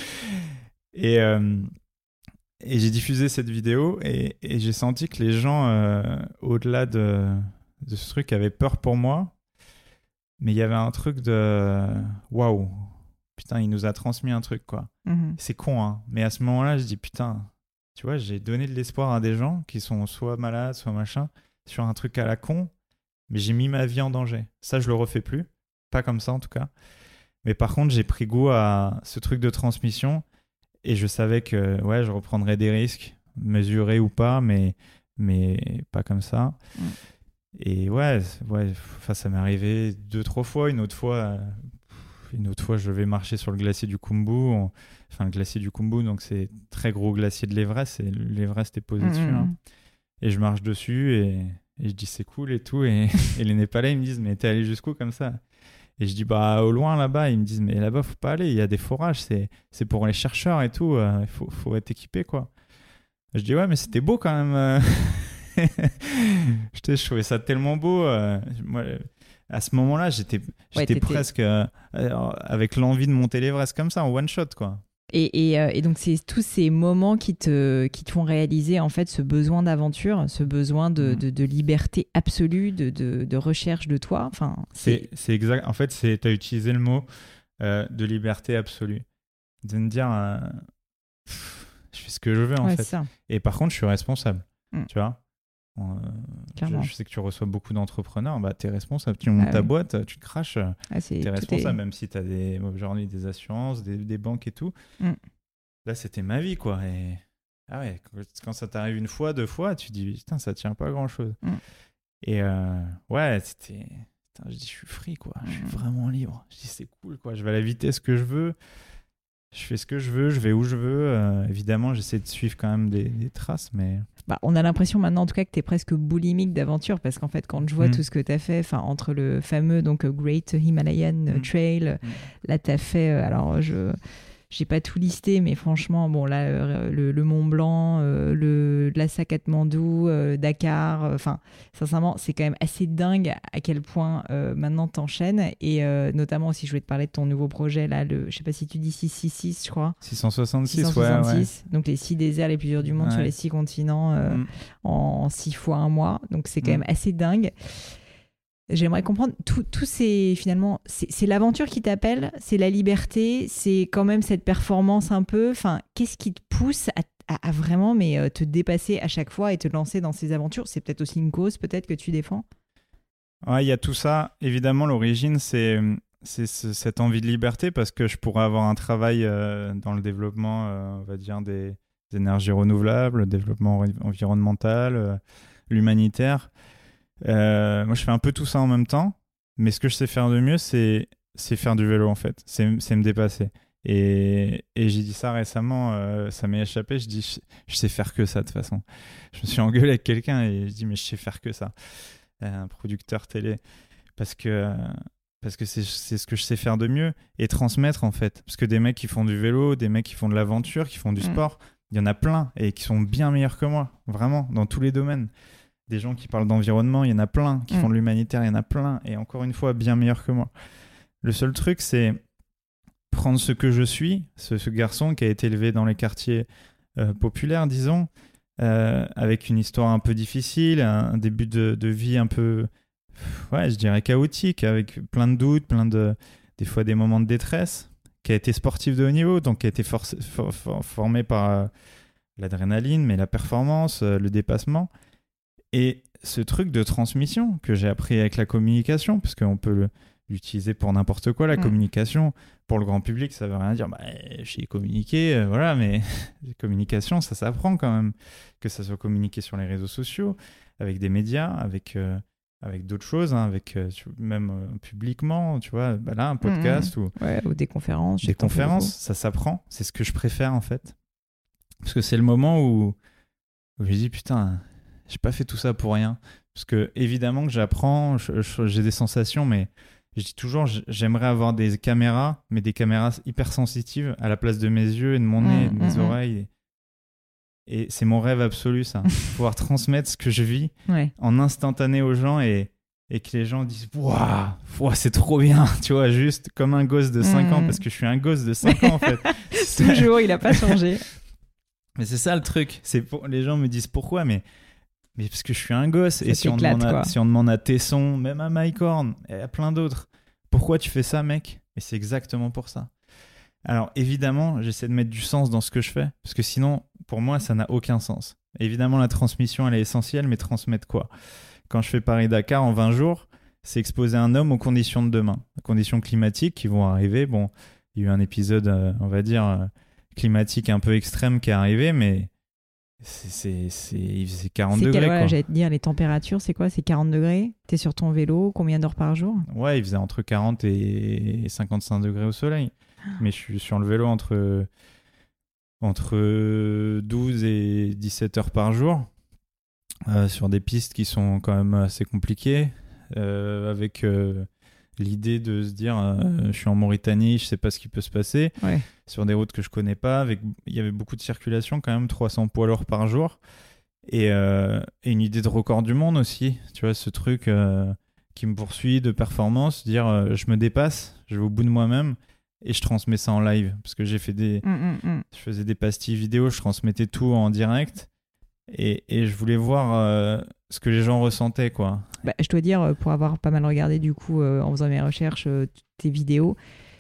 Et j'ai diffusé cette vidéo et j'ai senti que les gens, au-delà de ce truc, avaient peur pour moi. Mais il y avait un truc de waouh, putain, il nous a transmis un truc, quoi. C'est con, hein. Mais à ce moment-là, je dis putain, tu vois, j'ai donné de l'espoir à des gens qui sont soit malades, soit machin, sur un truc à la con. mais j'ai mis ma vie en danger. Ça, je le refais plus. Pas comme ça, en tout cas. Mais par contre, j'ai pris goût à ce truc de transmission et je savais que ouais, je reprendrais des risques, mesurés ou pas, mais pas comme ça. Et ouais, ça m'est arrivé 2-3 fois. Une autre fois, je vais marcher sur le glacier du Khumbu. Enfin, le glacier du Khumbu, donc c'est très gros glacier de l'Everest. Et l'Everest est posé dessus. Hein. Et je marche dessus et je dis c'est cool et tout. Et les Népalais, ils me disent, mais t'es allé jusqu'où comme ça? Et je dis, bah, au loin là-bas. Ils me disent, mais là-bas, faut pas aller. Il y a des forages. C'est pour les chercheurs et tout. Il faut être équipé, quoi. Je dis, ouais, mais c'était beau quand même. Je trouvais ça tellement beau. Moi, à ce moment-là, j'étais presque avec l'envie de monter l'Everest comme ça, en one shot, quoi. Et donc, c'est tous ces moments qui te font réaliser en fait ce besoin d'aventure, ce besoin de liberté absolue, de recherche de toi. Enfin, c'est exact. En fait, tu as utilisé le mot de liberté absolue. De me dire, je fais ce que je veux, en fait. Ça. Et par contre, je suis responsable. Tu vois. Je sais que tu reçois beaucoup d'entrepreneurs, bah, tu es responsable, tu montes ta boîte, tu te craches, tu es responsable, même si tu as aujourd'hui des assurances, des banques et tout. Là, c'était ma vie, quoi. Et ah ouais, quand ça t'arrive une fois, 2 fois, tu te dis, putain, ça tient pas à grand-chose. Et ouais, c'était... Putain, je dis, je suis free, quoi. Je suis vraiment libre. Je dis, c'est cool, quoi. Je vais à la vitesse que je veux. Je fais ce que je veux, je vais où je veux. Évidemment, j'essaie de suivre quand même des traces, mais... Bah, on a l'impression maintenant, en tout cas, que tu es presque boulimique d'aventure, parce qu'en fait, quand je vois tout ce que tu as fait, entre le fameux donc, Great Himalayan Trail, là, tu as fait... alors, j'ai pas tout listé, mais franchement, bon, là, le Mont Blanc, Lhasa Katmandou, Dakar, enfin, sincèrement, c'est quand même assez dingue à quel point maintenant t'enchaînes. Et notamment aussi, je voulais te parler de ton nouveau projet, là, je sais pas si tu dis 666, je crois. 666, ouais. Donc, les 6 déserts les plus durs du monde sur les 6 continents en 6 fois 1 mois. Donc, c'est quand même assez dingue. J'aimerais comprendre, finalement, c'est l'aventure qui t'appelle, c'est la liberté, c'est quand même cette performance un peu. Enfin, qu'est-ce qui te pousse à vraiment te dépasser à chaque fois et te lancer dans ces aventures? C'est peut-être aussi une cause, peut-être, que tu défends? Ouais, il y a tout ça. Évidemment, l'origine, c'est cette envie de liberté, parce que je pourrais avoir un travail dans le développement, on va dire, des énergies renouvelables, le développement environnemental, l'humanitaire. Moi, je fais un peu tout ça en même temps, mais ce que je sais faire de mieux, c'est faire du vélo, en fait. C'est me dépasser. Et j'ai dit ça récemment, ça m'est échappé. Je dis, je sais faire que ça, de toute façon. Je me suis engueulé avec quelqu'un et je dis, mais je sais faire que ça. Un producteur télé. Parce que c'est ce que je sais faire de mieux. Et transmettre, en fait. Parce que des mecs qui font du vélo, des mecs qui font de l'aventure, qui font du sport, il y en a plein et qui sont bien meilleurs que moi. Vraiment, dans tous les domaines. Des gens qui parlent d'environnement, il y en a plein. Qui font de l'humanitaire, il y en a plein. Et encore une fois, bien meilleurs que moi. Le seul truc, c'est prendre ce que je suis, ce garçon qui a été élevé dans les quartiers populaires, disons, avec une histoire un peu difficile, un début de vie un peu, ouais, je dirais chaotique, avec plein de doutes, des fois des moments de détresse, qui a été sportif de haut niveau, donc qui a été formé par l'adrénaline, mais la performance, le dépassement. Et ce truc de transmission que j'ai appris avec la communication, parce qu'on peut l'utiliser pour n'importe quoi, la communication. Pour le grand public, ça veut rien dire. Bah, j'ai communiqué, voilà, mais la communication, ça s'apprend quand même. Que ça soit communiqué sur les réseaux sociaux, avec des médias, avec d'autres choses, hein, même publiquement, tu vois, bah là, un podcast ou des conférences. Des conférences, ça s'apprend. C'est ce que je préfère, en fait. Parce que c'est le moment où je dis, putain, j'ai pas fait tout ça pour rien. Parce que, évidemment, que j'apprends, j'ai des sensations, mais je dis toujours, j'aimerais avoir des caméras, mais des caméras hyper sensitives à la place de mes yeux et de mon nez et de mes oreilles. Et c'est mon rêve absolu, ça. Pouvoir transmettre ce que je vis en instantané aux gens et que les gens disent « Waouh, c'est trop bien !» Tu vois, juste comme un gosse de 5 ans, parce que je suis un gosse de 5 ans, en fait. Toujours, il n'a pas changé. Mais c'est ça le truc. Les gens me disent « Pourquoi ?» mais parce que je suis un gosse. Et si on demande à Tesson, même à Mike Horn et à plein d'autres, pourquoi tu fais ça, mec? Et c'est exactement pour ça. Alors, évidemment, j'essaie de mettre du sens dans ce que je fais, parce que sinon, pour moi, ça n'a aucun sens. Évidemment, la transmission, elle est essentielle, mais transmettre quoi? quand je fais Paris-Dakar en 20 jours, c'est exposer un homme aux conditions de demain, aux conditions climatiques qui vont arriver. Bon, il y a eu un épisode, on va dire, climatique un peu extrême qui est arrivé, mais il faisait 40 degrés. Voilà, quoi. j'allais te dire, les températures, c'est quoi? C'est 40 degrés? T'es sur ton vélo, combien d'heures par jour? Ouais, il faisait entre 40 et 55 degrés au soleil. Mais je suis sur le vélo entre 12 et 17 heures par jour, sur des pistes qui sont quand même assez compliquées, avec l'idée de se dire je suis en Mauritanie, je sais pas ce qui peut se passer, sur des routes que je connais pas, il y avait beaucoup de circulation quand même, 300 poids lourds par jour, et une idée de record du monde aussi, tu vois, ce truc qui me poursuit de performance, dire je me dépasse, je vais au bout de moi-même, et je transmets ça en live, parce que j'ai fait je faisais des pastilles vidéo, je transmettais tout en direct, et je voulais voir ce que les gens ressentaient, quoi. Bah, je dois dire, pour avoir pas mal regardé du coup en faisant mes recherches, tes vidéos,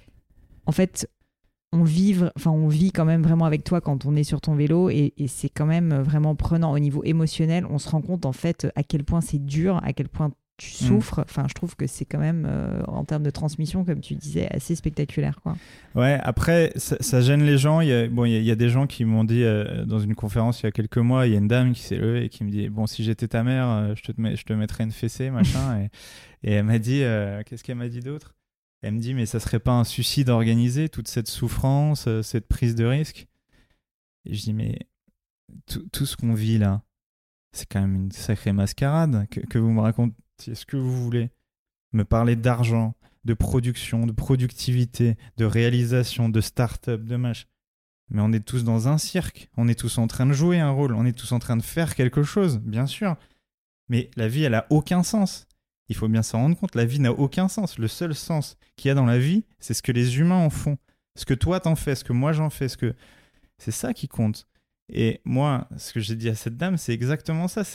en fait, on vit quand même vraiment avec toi quand on est sur ton vélo, et c'est quand même vraiment prenant au niveau émotionnel. On se rend compte en fait à quel point c'est dur, à quel point tu souffres. Enfin, je trouve que c'est quand même, en termes de transmission, comme tu disais, assez spectaculaire, quoi. Ouais, après, ça gêne les gens. Il y a des gens qui m'ont dit, dans une conférence il y a quelques mois, il y a une dame qui s'est levée et qui me dit « Bon, si j'étais ta mère, je te mettrais une fessée, machin. » Et elle m'a dit, qu'est-ce qu'elle m'a dit d'autre? Elle me dit « Mais ça serait pas un suicide organisé, toute cette souffrance, cette prise de risque ?» Et je dis « Mais tout ce qu'on vit là, c'est quand même une sacrée mascarade que vous me racontez. Est-ce que vous voulez me parler d'argent, de production, de productivité, de réalisation, de start-up, de machin? Mais on est tous dans un cirque, on est tous en train de jouer un rôle, on est tous en train de faire quelque chose, bien sûr. Mais la vie, elle a aucun sens. Il faut bien s'en rendre compte, la vie n'a aucun sens. Le seul sens qu'il y a dans la vie, c'est ce que les humains en font. Ce que toi t'en fais, ce que moi j'en fais, c'est ça qui compte. Et moi, ce que j'ai dit à cette dame, c'est exactement ça,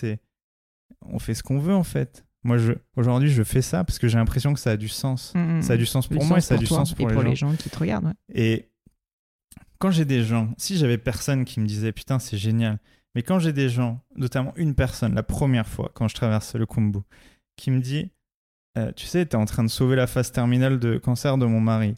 on fait ce qu'on veut en fait. Moi, aujourd'hui, je fais ça parce que j'ai l'impression que ça a du sens. Ça a du sens pour moi et ça a du sens pour les gens qui te regardent. Ouais. Et quand j'ai des gens, si j'avais personne qui me disait putain, c'est génial, mais quand j'ai des gens, notamment une personne, la première fois, quand je traverse le Kumbu, qui me dit tu sais, t'es en train de sauver la phase terminale de cancer de mon mari.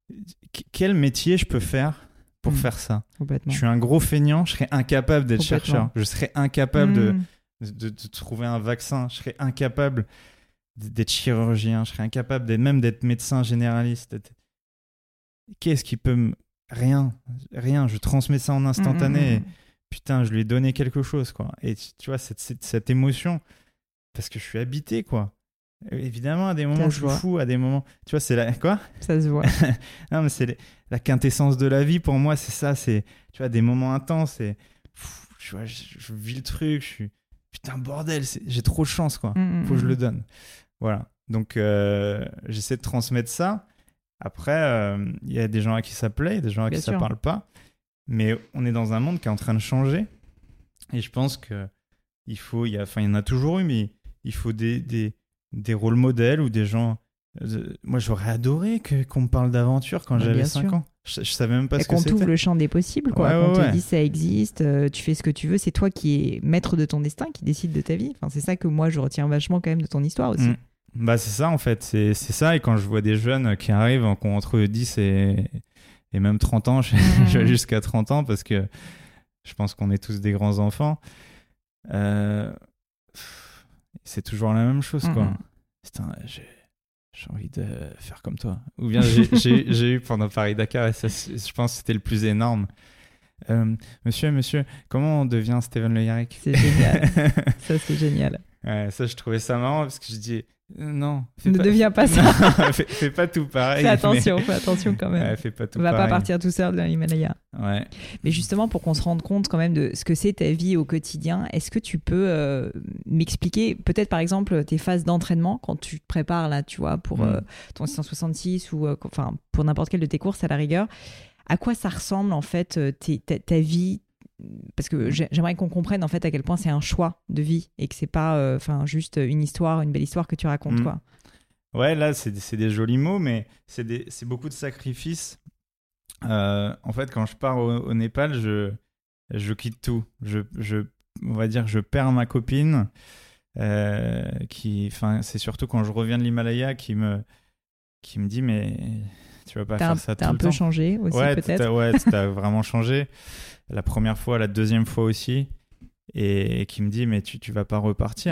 Quel métier je peux faire pour faire ça? Je suis un gros feignant, je serais incapable d'être chercheur. Je serais incapable de trouver un vaccin, je serais incapable d'être chirurgien, je serais incapable d'être médecin généraliste. Qu'est-ce qui peut rien, je transmets ça en instantané. Et, putain, je lui ai donné quelque chose, quoi. Et tu vois, cette émotion, parce que je suis habité, quoi. Évidemment, à des moments je suis fou, à des moments, tu vois, c'est la quoi, ça se voit. Non, mais c'est la quintessence de la vie pour moi, c'est ça, c'est, tu vois, des moments intenses, et tu vois, je vis le truc, je suis putain, bordel, j'ai trop de chance, quoi. Faut que je le donne. Voilà. Donc, j'essaie de transmettre ça. Après, il y a des gens à qui ça plaît, des gens à qui ça parle pas. Mais on est dans un monde qui est en train de changer. Et je pense qu'il faut, il y en a toujours eu, mais il faut des rôles modèles ou des gens. Moi, j'aurais adoré qu'on me parle d'aventure quand j'avais 5 ans. Je savais même pas ce que c'était. Qu'on t'ouvre le champ des possibles, quoi. Qu'on te dit ça existe, tu fais ce que tu veux, c'est toi qui es maître de ton destin, qui décide de ta vie. Enfin, c'est ça que moi je retiens vachement quand même de ton histoire aussi. Bah c'est ça en fait, c'est ça. Et quand je vois des jeunes qui arrivent, qui ont entre 10 et même 30 ans, je vais jusqu'à 30 ans parce que je pense qu'on est tous des grands enfants, c'est toujours la même chose, quoi. Putain, j'ai envie de faire comme toi. Ou bien j'ai eu pendant Paris-Dakar, et ça, je pense que c'était le plus énorme. Monsieur, comment on devient Steven Le Yarrick? C'est génial. Ça, c'est génial. Ouais, ça, je trouvais ça marrant parce que je dis non. Deviens pas ça. fais pas tout pareil. Fais attention quand même. Ouais, fais pas tout On va pareil. pas partir tout seul dans l'Himalaya. Ouais. Mais justement, pour qu'on se rende compte quand même de ce que c'est ta vie au quotidien, est-ce que tu peux m'expliquer, peut-être par exemple, tes phases d'entraînement quand tu te prépares là, tu vois, pour ton 666 ou enfin pour n'importe quelle de tes courses à la rigueur. À quoi ça ressemble en fait ta vie? Parce que j'aimerais qu'on comprenne en fait à quel point c'est un choix de vie et que c'est pas juste une belle histoire que tu racontes, quoi. Ouais, là c'est des jolis mots, mais c'est beaucoup de sacrifices. En fait, quand je pars au Népal, je quitte tout. On va dire que je perds ma copine, c'est surtout quand je reviens de l'Himalaya qui me dit mais tu vas pas faire ça tout le temps. T'as un peu changé aussi peut-être. Ouais, t'as vraiment changé. La première fois, la deuxième fois aussi, et qui me dit mais tu vas pas repartir.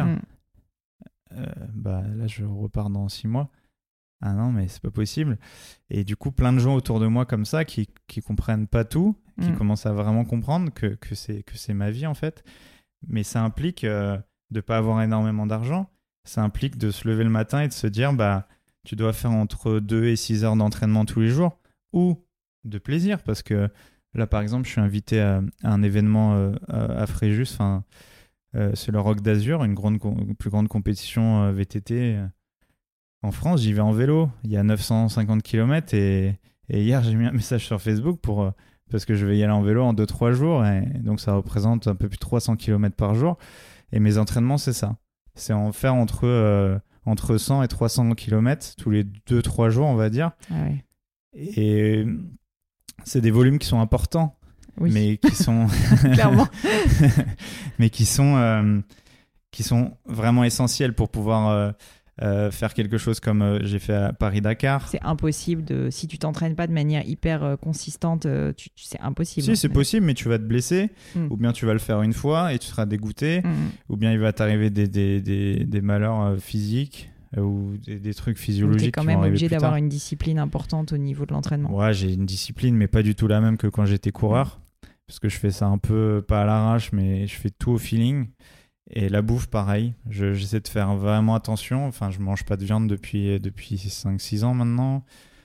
Là je repars dans 6 mois. Ah non mais c'est pas possible. Et du coup plein de gens autour de moi comme ça qui comprennent pas tout, qui commencent à vraiment comprendre que c'est ma vie en fait. Mais ça implique de pas avoir énormément d'argent. Ça implique de se lever le matin et de se dire tu dois faire entre 2 et 6 heures d'entraînement tous les jours, ou de plaisir, parce que là par exemple je suis invité à un événement à Fréjus, c'est le Rock d'Azur, une plus grande compétition VTT en France. J'y vais en vélo, il y a 950 km et hier j'ai mis un message sur Facebook parce que je vais y aller en vélo en 2-3 jours, et donc ça représente un peu plus de 300 km par jour, et mes entraînements c'est ça, c'est en faire entre 100 et 300 km tous les 2-3 jours on va dire. Ouais. Et c'est des volumes qui sont importants, oui. mais qui sont clairement mais qui sont vraiment essentiels pour pouvoir faire quelque chose comme j'ai fait à Paris-Dakar. C'est impossible si tu t'entraînes pas de manière hyper consistante, c'est impossible. Si, c'est possible, mais tu vas te blesser, ou bien tu vas le faire une fois et tu seras dégoûté, ou bien il va t'arriver des malheurs physiques ou des trucs physiologiques. Tu es quand même obligé d'avoir une discipline importante au niveau de l'entraînement. Ouais, j'ai une discipline, mais pas du tout la même que quand j'étais coureur, parce que je fais ça un peu, pas à l'arrache, mais je fais tout au feeling. Et la bouffe, pareil. J'essaie de faire vraiment attention. Enfin, je mange pas de viande depuis 5-6 ans maintenant.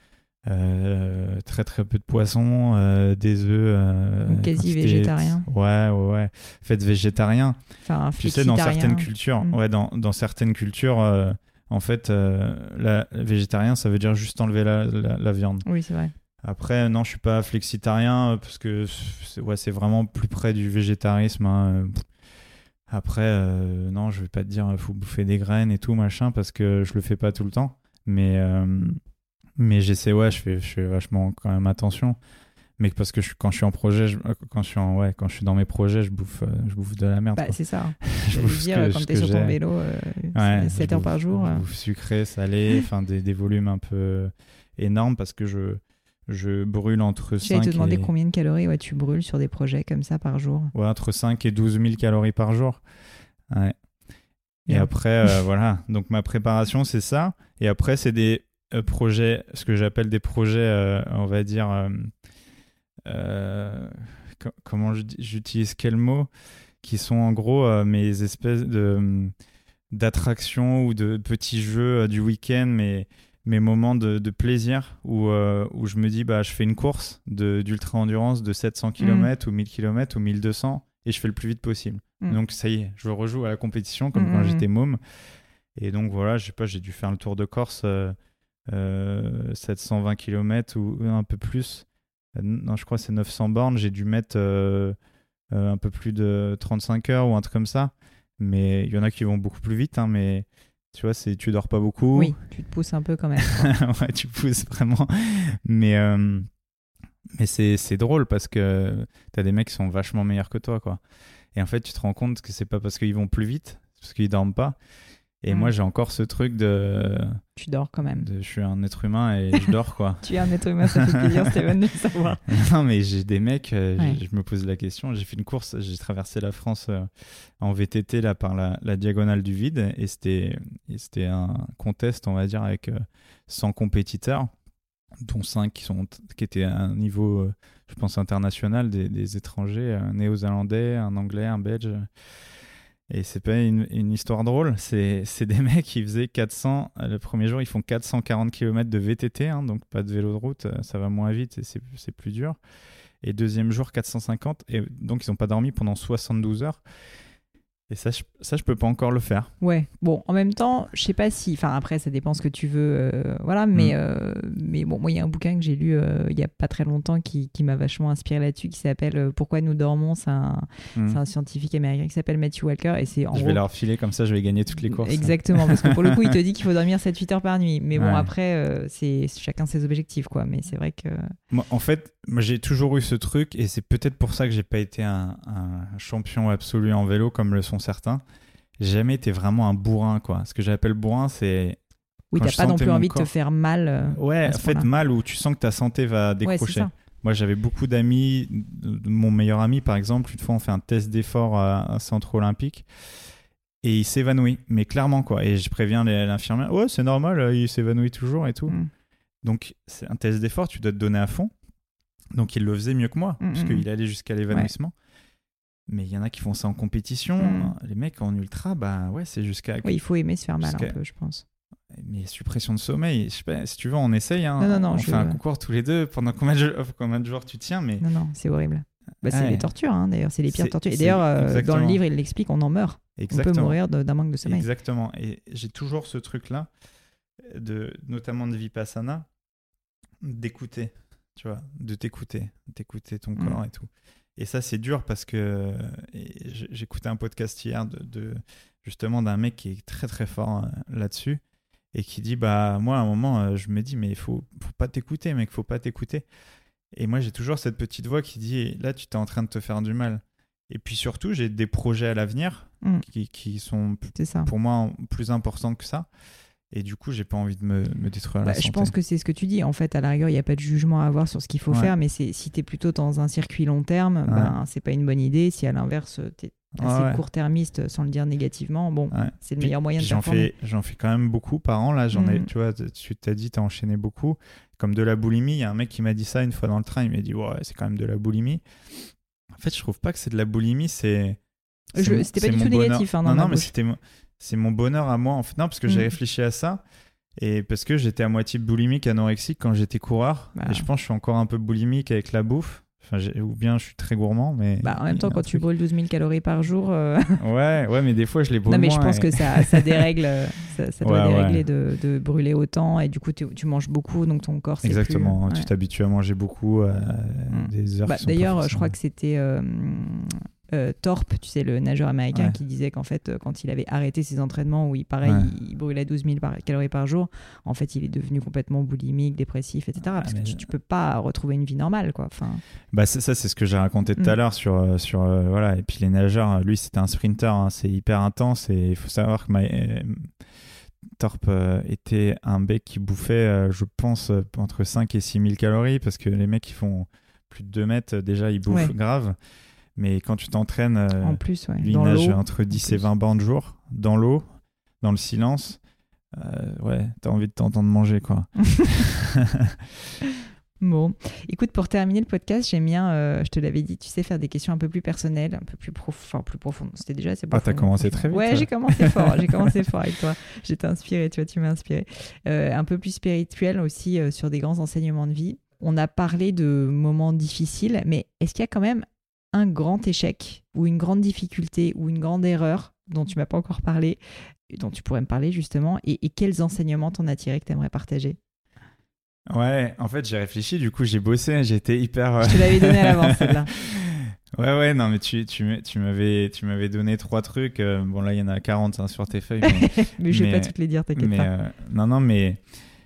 Très très peu de poisson, des œufs. Quasi végétarien. Ouais. Faites végétarien. Enfin, tu sais, dans certaines cultures, dans certaines cultures, en fait, végétarien, ça veut dire juste enlever la viande. Oui, c'est vrai. Après, non, je suis pas flexitarien parce que c'est vraiment plus près du végétarisme. Hein. Après, non, je vais pas te dire faut bouffer des graines et tout machin, parce que je le fais pas tout le temps. Mais j'essaie, je fais vachement quand même attention. Mais parce que quand je suis en projet, quand je suis dans mes projets, je bouffe de la merde. C'est ça. Je bouffe quand t'es sur ton vélo, 7 heures par jour. Je bouffe sucré, salé, des volumes un peu énormes, parce que je brûle entre 5 et... J'allais te demander combien de calories tu brûles sur des projets comme ça par jour. Ouais, entre 5 et 12 000 calories par jour. Ouais. Et après, voilà. Donc ma préparation, c'est ça. Et après, c'est des projets, ce que j'appelle des projets, on va dire... comment j'utilise quel mot, qui sont en gros mes espèces d'attractions ou de petits jeux du week-end, mes moments de plaisir où je me dis je fais une course d'ultra-endurance de 700 km ou 1000 km ou 1200 et je fais le plus vite possible. Donc ça y est, je rejoue à la compétition comme quand j'étais môme. Et donc voilà, je sais pas, j'ai dû faire le Tour de Corse 720 km ou un peu plus. Non, je crois que c'est 900 bornes. J'ai dû mettre un peu plus de 35 heures ou un truc comme ça. Mais il y en a qui vont beaucoup plus vite, hein, mais tu vois, tu dors pas beaucoup. Oui, tu te pousses un peu quand même. Ouais, tu pousses vraiment. Mais c'est drôle parce que t'as des mecs qui sont vachement meilleurs que toi, quoi. Et en fait, tu te rends compte que c'est pas parce qu'ils vont plus vite, c'est parce qu'ils dorment pas. Et moi, j'ai encore ce truc de... Tu dors quand même. Je suis un être humain et je dors, quoi. Tu es un être humain, ça fait plaisir, Steven, de le savoir. Non, mais j'ai des mecs, je me pose la question. J'ai fait une course, j'ai traversé la France en VTT là, par la diagonale du vide. Et c'était un contest, on va dire, avec 100 compétiteurs, dont 5 qui étaient à un niveau, je pense, international, des étrangers, un néo-zélandais, un anglais, un belge... Et c'est pas une histoire drôle, c'est des mecs qui faisaient 400, le premier jour ils font 440 km de VTT, hein, donc pas de vélo de route, ça va moins vite et c'est plus dur. Et deuxième jour 450, et donc ils n'ont pas dormi pendant 72 heures. Et ça, je peux pas encore le faire. Ouais, bon, en même temps, je sais pas si... Enfin, après, ça dépend ce que tu veux, voilà, mais bon, moi, il y a un bouquin que j'ai lu il y a pas très longtemps qui m'a vachement inspiré là-dessus, qui s'appelle « Pourquoi nous dormons ». C'est un scientifique américain qui s'appelle Matthew Walker, et c'est Je vais leur filer, comme ça, je vais gagner toutes les courses. Exactement, parce que pour le coup, il te dit qu'il faut dormir 7-8 heures par nuit. Mais bon, après, c'est chacun ses objectifs, quoi. Mais c'est vrai que... Moi, en fait, j'ai toujours eu ce truc, et c'est peut-être pour ça que j'ai pas été un champion absolu en vélo, comme le sont certains. j'ai jamais été vraiment un bourrin, quoi. Ce que j'appelle bourrin, c'est... Oui, quand t'as je pas non sentais plus mon envie de te corps- faire mal. Ouais, à en ce fait, point-là. mal où tu sens que ta santé va Ouais, c'est décrocher. ça. Moi, j'avais beaucoup d'amis. Mon meilleur ami, par exemple, une fois, on fait un test d'effort à Centre Olympique et il s'évanouit. Mais clairement, quoi. Et je préviens l'infirmière. Ouais, c'est normal, il s'évanouit toujours et tout. Donc, c'est un test d'effort, tu dois te donner à fond. Donc, il le faisait mieux que moi, parce qu'il allait jusqu'à l'évanouissement. Mais il y en a qui font ça en compétition. Les mecs en ultra, bah ouais, c'est jusqu'à... Oui, il faut aimer se faire mal un peu, je pense. Mais suppression de sommeil, je sais pas, si tu veux, on essaye. Hein. Non, on fait un concours tous les deux. Pendant combien de jours tu tiens, mais... Non, c'est horrible. Bah, c'est les tortures, hein, d'ailleurs. C'est les pires tortures. Et c'est d'ailleurs, dans le livre, il l'explique, on en meurt. Exactement. On peut mourir d'un manque de sommeil. Exactement. Et j'ai toujours ce truc-là, notamment de Vipassana, d'écouter, tu vois, de t'écouter ton corps et tout. Et ça, c'est dur parce que j'écoutais un podcast hier justement d'un mec qui est très très fort là-dessus et qui dit, bah moi à un moment, je me dis, mais faut pas t'écouter, mec, faut pas t'écouter. Et moi, j'ai toujours cette petite voix qui dit, là, tu t'es en train de te faire du mal. Et puis surtout, j'ai des projets à l'avenir qui sont pour moi plus importants que ça. Et du coup, j'ai pas envie de me détruire la santé. Je pense que c'est ce que tu dis. En fait, à la rigueur, il n'y a pas de jugement à avoir sur ce qu'il faut faire, mais si tu es plutôt dans un circuit long terme, c'est pas une bonne idée. Si à l'inverse, tu es assez court-termiste, sans le dire négativement, c'est le meilleur moyen de performer. J'en fais quand même beaucoup par an. Là, j'en ai, tu vois, tu t'as dit, tu as enchaîné beaucoup. Comme de la boulimie, il y a un mec qui m'a dit ça une fois dans le train. Il m'a dit, ouais, c'est quand même de la boulimie. En fait, je trouve pas que c'est de la boulimie, c'était pas du tout négatif. Non, mais c'est mon bonheur à moi. En fait, non, parce que j'ai réfléchi à ça et parce que j'étais à moitié boulimique, anorexique quand j'étais coureur. Et je pense que je suis encore un peu boulimique avec la bouffe. Enfin, ou bien je suis très gourmand, mais... en même temps, quand tu brûles 12 000 calories par jour... Ouais, mais des fois, je les brûle moins. Non, mais je pense que ça dérègle, ça doit dérégler de brûler autant, et du coup, tu manges beaucoup, donc ton corps... Exactement, tu t'habitues à manger beaucoup, des heures qui sont d'ailleurs, je crois que c'était... Thorpe, tu sais, le nageur américain, qui disait qu'en fait, quand il avait arrêté ses entraînements où il brûlait 12 000 calories par jour, en fait, il est devenu complètement boulimique, dépressif, etc. Parce que tu peux pas retrouver une vie normale, quoi. Enfin... c'est ce que j'ai raconté tout à l'heure sur voilà. Et puis les nageurs, lui, c'était un sprinter, hein, c'est hyper intense et il faut savoir que Thorpe était un bec qui bouffait, je pense, entre 5 et 6 000 calories parce que les mecs qui font plus de 2 mètres, déjà, ils bouffent grave. Mais quand tu t'entraînes, en plus, lui, il nage entre 10 et 20 bancs de jour, dans l'eau, dans le silence. T'as envie de t'entendre manger, quoi. Bon, écoute, pour terminer le podcast, j'aime bien, je te l'avais dit, tu sais, faire des questions un peu plus personnelles, un peu plus profondes. C'était déjà assez profond. T'as commencé très vite. Ouais, j'ai commencé fort avec toi. J'étais inspirée, tu m'as inspirée. Un peu plus spirituel aussi, sur des grands enseignements de vie. On a parlé de moments difficiles, mais est-ce qu'il y a quand même un grand échec ou une grande difficulté ou une grande erreur dont tu m'as pas encore parlé, dont tu pourrais me parler justement, et quels enseignements t'en as tiré que tu aimerais partager? Ouais, en fait, j'ai réfléchi, du coup, j'ai bossé, j'étais hyper... Je te l'avais donné à l'avance, celle-là. Ouais, non, mais tu m'avais donné 3 trucs. Bon, là, il y en a 40 hein, sur tes feuilles. Mais je vais pas toutes les dire, t'inquiète pas. Non, mais...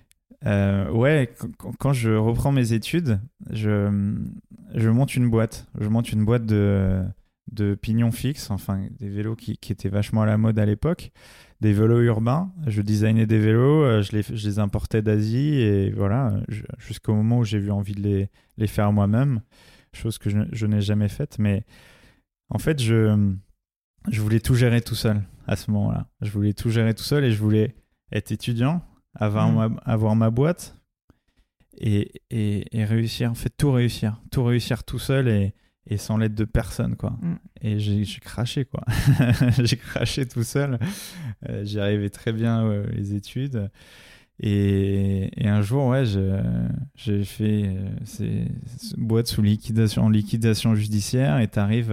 quand je reprends mes études, je monte une boîte. Je monte une boîte de pignons fixes, enfin des vélos qui étaient vachement à la mode à l'époque, des vélos urbains. Je designais des vélos, je les importais d'Asie et voilà, jusqu'au moment où j'ai eu envie de les faire moi-même, chose que je n'ai jamais faite. Mais en fait, je voulais tout gérer tout seul à ce moment-là. Je voulais tout gérer tout seul et je voulais être étudiant, avoir ma boîte et réussir, en fait tout réussir tout seul et sans l'aide de personne, quoi. Et j'ai craché, quoi. J'ai craché tout seul. J'y arrivais très bien les études et un jour j'ai fait cette boîte en liquidation judiciaire et t'arrives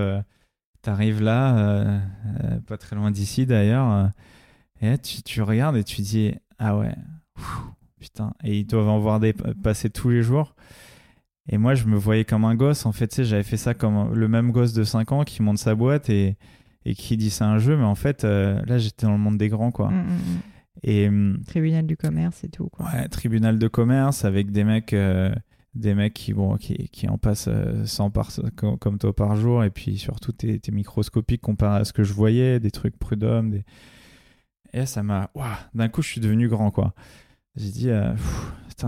là pas très loin d'ici d'ailleurs et tu regardes et tu dis ah ouais, putain, et ils doivent en voir passer tous les jours. Et moi, je me voyais comme un gosse. En fait, tu sais, j'avais fait ça comme le même gosse de 5 ans qui monte sa boîte et qui dit c'est un jeu. Mais en fait, là, j'étais dans le monde des grands, quoi. Et, tribunal du commerce et tout, quoi. Ouais, tribunal de commerce avec des mecs des mecs qui en passent 100 comme toi par jour, et puis surtout t'es microscopique comparé à ce que je voyais, des trucs prud'hommes, et ça m'a... d'un coup, je suis devenu grand, quoi. J'ai dit, putain,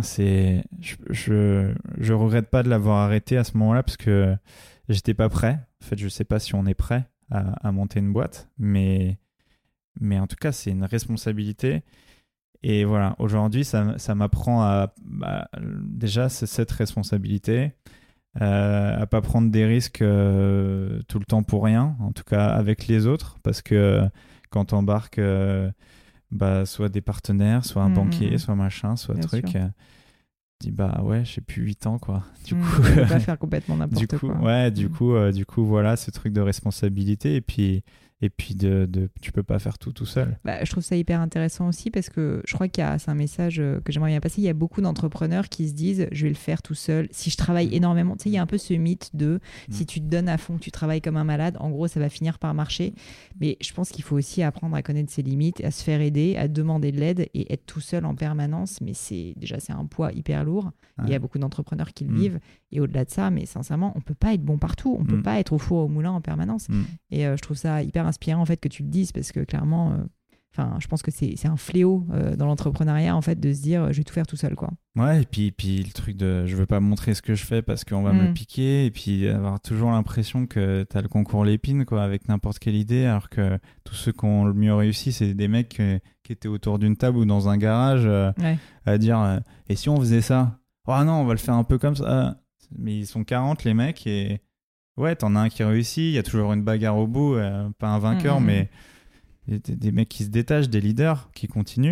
je regrette pas de l'avoir arrêté à ce moment-là, parce que j'étais pas prêt. En fait, je sais pas si on est prêt à monter une boîte, mais en tout cas, c'est une responsabilité. Et voilà, aujourd'hui, ça m'apprend à déjà cette responsabilité, à pas prendre des risques tout le temps pour rien, en tout cas avec les autres, parce que quand t'embarques soit des partenaires, soit un banquier, soit machin, soit Bien truc, sûr. dis ouais, j'ai plus 8 ans, quoi. Du coup, On peut pas faire complètement n'importe quoi. Ouais, du coup, voilà, ce truc de responsabilité, et puis tu peux pas faire tout seul. Je trouve ça hyper intéressant aussi parce que je crois c'est un message que j'aimerais bien passer. Il y a beaucoup d'entrepreneurs qui se disent je vais le faire tout seul. Si je travaille énormément, tu sais, il y a un peu ce mythe de si tu te donnes à fond, que tu travailles comme un malade, en gros, ça va finir par marcher. Mais je pense qu'il faut aussi apprendre à connaître ses limites, à se faire aider, à demander de l'aide et être tout seul en permanence. Mais c'est un poids hyper lourd. Ouais. Il y a beaucoup d'entrepreneurs qui le vivent. Et au-delà de ça, mais sincèrement, on peut pas être bon partout. On peut pas être au four au moulin en permanence. Et je trouve ça hyper inspirant en fait que tu le dises parce que clairement, je pense que c'est un fléau dans l'entrepreneuriat en fait de se dire je vais tout faire tout seul, quoi. Ouais, et puis le truc de je veux pas montrer ce que je fais parce qu'on va me piquer, et puis avoir toujours l'impression que t'as le concours Lépine, quoi, avec n'importe quelle idée, alors que tous ceux qui ont le mieux réussi, c'est des mecs qui étaient autour d'une table ou dans un garage à dire et si on faisait ça? Oh non, on va le faire un peu comme ça. Mais ils sont 40 les mecs, et ouais, t'en as un qui réussit, il y a toujours une bagarre au bout, pas un vainqueur, mais des mecs qui se détachent, des leaders qui continuent.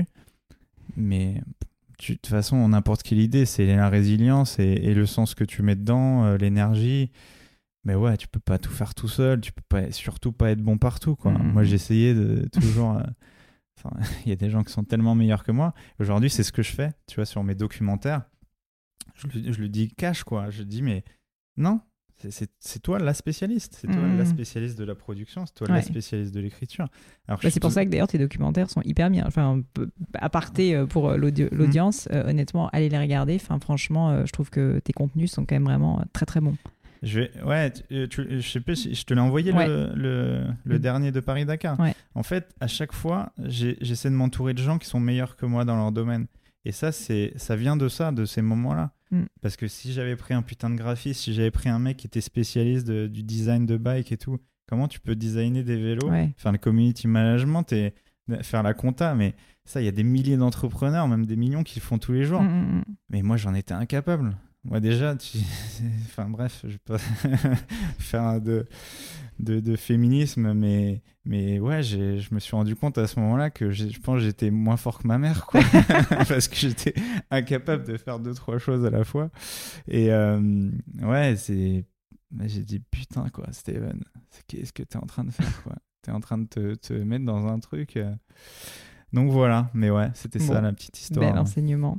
Mais de toute façon, n'importe quelle idée, c'est la résilience et le sens que tu mets dedans, l'énergie. Mais ouais, tu peux pas tout faire tout seul, tu peux surtout pas être bon partout, quoi. Moi, j'essayais de toujours... il y a des gens qui sont tellement meilleurs que moi. Aujourd'hui, c'est ce que je fais, tu vois, sur mes documentaires. Je le dis cash, quoi. Je dis, mais non, c'est toi la spécialiste. C'est toi la spécialiste de la production. C'est toi la spécialiste de l'écriture. Alors, c'est pour ça que d'ailleurs tes documentaires sont hyper bien. Enfin, aparté pour l'audience, honnêtement, allez les regarder. Enfin, franchement, je trouve que tes contenus sont quand même vraiment très très bons. Je sais pas si je te l'ai envoyé le dernier de Paris-Dakar. Ouais. En fait, à chaque fois, j'essaie de m'entourer de gens qui sont meilleurs que moi dans leur domaine. Et ça vient de ces moments-là. Parce que si j'avais pris un putain de graphiste, si j'avais pris un mec qui était spécialiste du design de bike et tout, comment tu peux designer des vélos, faire le community management et faire la compta? Mais ça, il y a des milliers d'entrepreneurs, même des millions qui le font tous les jours. Mais moi, j'en étais incapable. Moi, déjà, enfin bref, je vais pas faire de féminisme, mais ouais, je me suis rendu compte à ce moment-là que je pense que j'étais moins fort que ma mère, quoi. Parce que j'étais incapable de faire 2-3 choses à la fois. Et ouais, j'ai dit putain, quoi, Steven, qu'est-ce que t'es en train de faire, quoi? T'es en train de te mettre dans un truc. Donc voilà, mais ouais, c'était ça la petite histoire. Bel enseignement.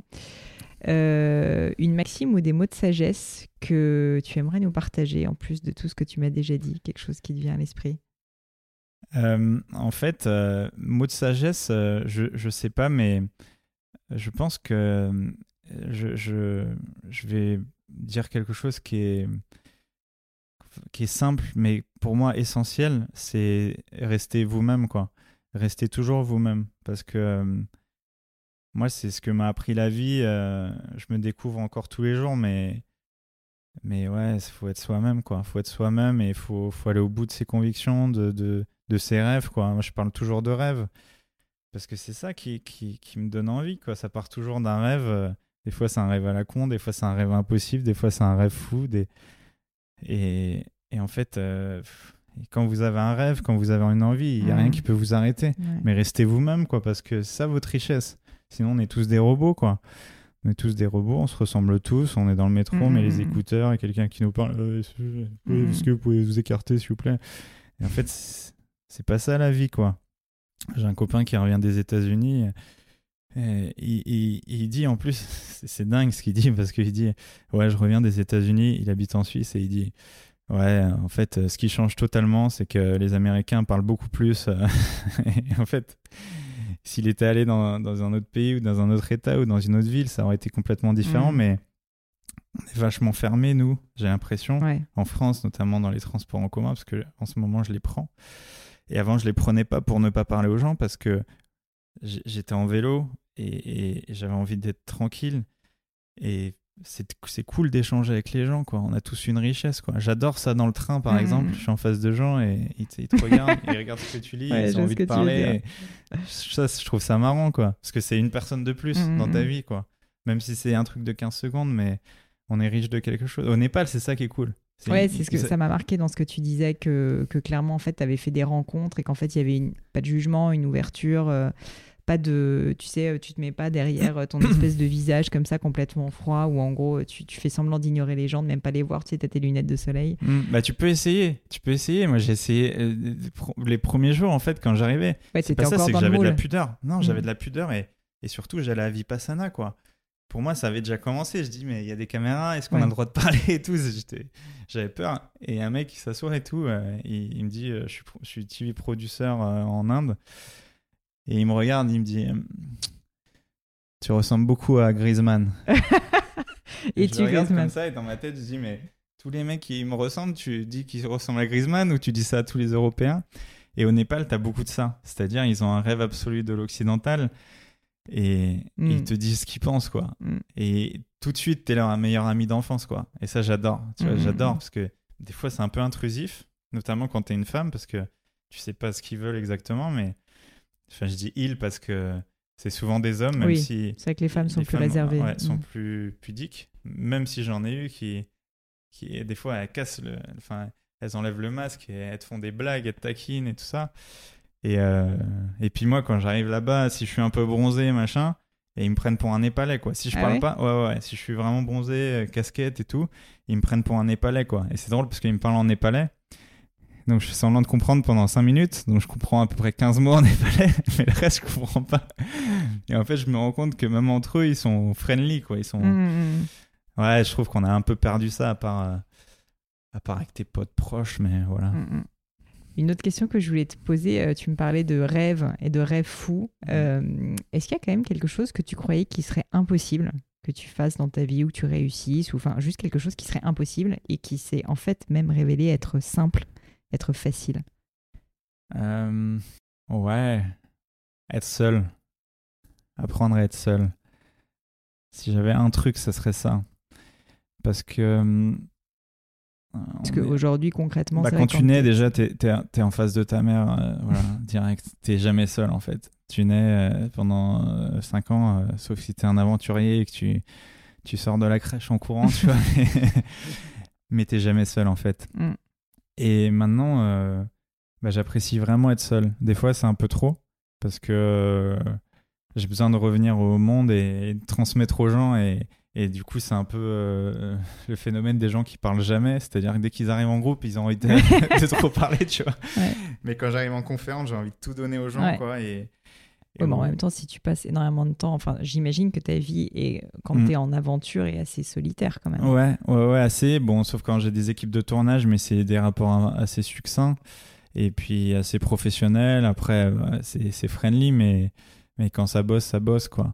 Une maxime ou des mots de sagesse que tu aimerais nous partager en plus de tout ce que tu m'as déjà dit, quelque chose qui te vient à l'esprit? En fait, mots de sagesse, je sais pas, mais je pense que je vais dire quelque chose qui est simple, mais pour moi essentiel, c'est rester vous-même, quoi. Restez toujours vous-même, parce que moi, c'est ce que m'a appris la vie. Je me découvre encore tous les jours, mais ouais, il faut être soi-même, quoi. Il faut être soi-même et il faut aller au bout de ses convictions, de ses rêves, quoi. Moi, je parle toujours de rêve, parce que c'est ça qui me donne envie, quoi. Ça part toujours d'un rêve. Des fois, c'est un rêve à la con, des fois, c'est un rêve impossible, des fois, c'est un rêve fou. Et en fait, quand vous avez un rêve, quand vous avez une envie, il n'y a rien qui peut vous arrêter. Ouais. Mais restez vous-même, quoi, parce que c'est ça votre richesse. Sinon, on est tous des robots, quoi. On est tous des robots, on se ressemble tous, on est dans le métro, on met les écouteurs et quelqu'un qui nous parle est-ce que vous pouvez vous écarter, s'il vous plaît? Et en fait, c'est pas ça la vie, quoi. J'ai un copain qui revient des États-Unis. Et il dit, en plus, c'est dingue ce qu'il dit, parce qu'il dit ouais, je reviens des États-Unis, il habite en Suisse, et il dit ouais, en fait, ce qui change totalement, c'est que les Américains parlent beaucoup plus. Et en fait, s'il était allé dans un autre pays ou dans un autre état ou dans une autre ville, ça aurait été complètement différent. Mais on est vachement fermés, nous, j'ai l'impression. Ouais. En France, notamment dans les transports en commun, parce que en ce moment, je les prends. Et avant, je les prenais pas pour ne pas parler aux gens, parce que j'étais en vélo et j'avais envie d'être tranquille. Et c'est cool d'échanger avec les gens, quoi. On a tous une richesse, quoi. J'adore ça dans le train, par exemple. Je suis en face de gens et ils te regardent, ils regardent ce que tu lis, Ouais, ils ont envie de parler. Ça, je trouve ça marrant, quoi. Parce que c'est une personne de plus dans ta vie, quoi. Même si c'est un truc de 15 secondes, mais on est riche de quelque chose. Au Népal, c'est ça qui est cool. Ouais, c'est ce que ça m'a marqué dans ce que tu disais, que clairement, en fait, tu avais fait des rencontres et qu'en fait, il y avait pas de jugement, une ouverture, pas de... Tu sais, tu te mets pas derrière ton espèce de visage comme ça, complètement froid, où en gros, tu fais semblant d'ignorer les gens, de même pas les voir, tu sais, t'as tes lunettes de soleil. Bah, tu peux essayer. Moi, j'ai essayé les premiers jours, en fait, quand j'arrivais. Ouais, c'est pas ça, c'est que dans j'avais le de la moule. pudeur. Non, j'avais de la pudeur et surtout, j'allais à Vipassana, quoi. Pour moi, ça avait déjà commencé. Je dis, mais il y a des caméras, est-ce qu'on a le droit de parler et tout. J'avais peur. Et un mec qui s'assoit et tout, il me dit, je suis TV producer en Inde. Et il me regarde, il me dit, tu ressembles beaucoup à Griezmann. Et je regarde comme ça et dans ma tête, je dis, mais tous les mecs qui me ressemblent, tu dis qu'ils ressemblent à Griezmann ou tu dis ça à tous les Européens? Et au Népal, t'as beaucoup de ça. C'est-à-dire, ils ont un rêve absolu de l'occidental. Et ils te disent ce qu'ils pensent, quoi. Et tout de suite, t'es leur meilleur ami d'enfance, quoi. Et ça, j'adore. Tu vois, j'adore parce que des fois, c'est un peu intrusif, notamment quand t'es une femme, parce que tu sais pas ce qu'ils veulent exactement, mais enfin, je dis ils parce que c'est souvent des hommes, même si c'est vrai que les femmes sont plus réservées. Ouais, sont plus pudiques, même si j'en ai eu qui des fois, elles cassent enfin, elles enlèvent le masque et elles te font des blagues, elles te taquinent et tout ça. Et puis moi, quand j'arrive là-bas, si je suis un peu bronzé, machin, et ils me prennent pour un Népalais, quoi. Si je parle pas, ouais, si je suis vraiment bronzé, casquette et tout, ils me prennent pour un Népalais, quoi. Et c'est drôle parce qu'ils me parlent en népalais. Donc je fais semblant de comprendre pendant 5 minutes, donc je comprends à peu près 15 mots en népalais, mais le reste, je comprends pas. Et en fait, je me rends compte que même entre eux, ils sont friendly, quoi. Ils sont... Ouais, je trouve qu'on a un peu perdu ça, à part avec tes potes proches, mais voilà. Une autre question que je voulais te poser, tu me parlais de rêves et de rêves fous. Est-ce qu'il y a quand même quelque chose que tu croyais qui serait impossible que tu fasses dans ta vie ou que tu réussisses, ou enfin juste quelque chose qui serait impossible et qui s'est en fait même révélé être simple, être facile? Ouais, être seul. Apprendre à être seul. Si j'avais un truc, ça serait ça. Parce que... Parce qu'aujourd'hui, concrètement, quand tu nais, déjà, t'es en face de ta mère, voilà, direct. T'es jamais seul, en fait. Tu nais pendant 5 ans, sauf si t'es un aventurier et que tu sors de la crèche en courant, tu vois. Mais t'es jamais seul, en fait. Et maintenant, j'apprécie vraiment être seul. Des fois, c'est un peu trop, parce que j'ai besoin de revenir au monde et de transmettre aux gens. Et du coup, c'est un peu le phénomène des gens qui parlent jamais. C'est-à-dire que dès qu'ils arrivent en groupe, ils ont envie de trop parler, tu vois. Ouais. Mais quand j'arrive en conférence, j'ai envie de tout donner aux gens, quoi. Mais en même temps, si tu passes énormément de temps, enfin, j'imagine que ta vie, quand tu es en aventure, est assez solitaire quand même. Ouais, assez. Bon, sauf quand j'ai des équipes de tournage, mais c'est des rapports assez succincts et puis assez professionnels. Après, c'est friendly, mais quand ça bosse, quoi.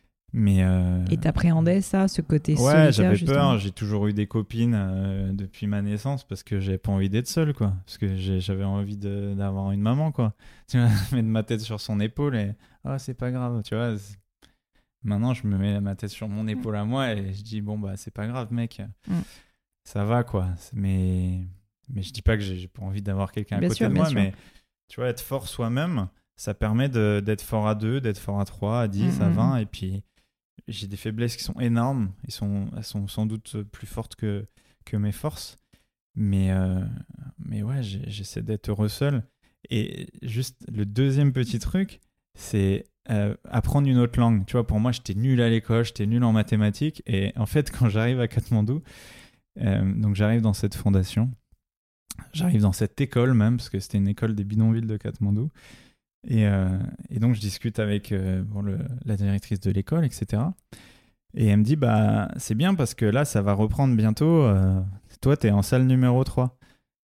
Et t'appréhendais ça, ce côté solitaire? Ouais, j'avais justement. peur. J'ai toujours eu des copines depuis ma naissance parce que j'avais pas envie d'être seul, quoi. Parce que j'avais envie d'avoir une maman, quoi. Tu vois, mettre ma tête sur son épaule et c'est pas grave, tu vois. Maintenant, je me mets ma tête sur mon épaule à moi et je dis c'est pas grave, mec. Ça va, quoi. Mais je dis pas que j'ai pas envie d'avoir quelqu'un à côté de moi, mais tu vois, être fort soi-même, ça permet d'être fort à 2, d'être fort à 3, à 10, à 20 et puis j'ai des faiblesses qui sont énormes. Elles sont sans doute plus fortes que mes forces. Mais ouais, j'essaie d'être heureux seul. Et juste le deuxième petit truc, c'est apprendre une autre langue. Tu vois, pour moi, j'étais nul à l'école, j'étais nul en mathématiques. Et en fait, quand j'arrive à Katmandou, donc j'arrive dans cette fondation, j'arrive dans cette école même, parce que c'était une école des bidonvilles de Katmandou. Et donc, je discute avec la directrice de l'école, etc. Et elle me dit, c'est bien parce que là, ça va reprendre bientôt. Toi, t'es en salle numéro 3.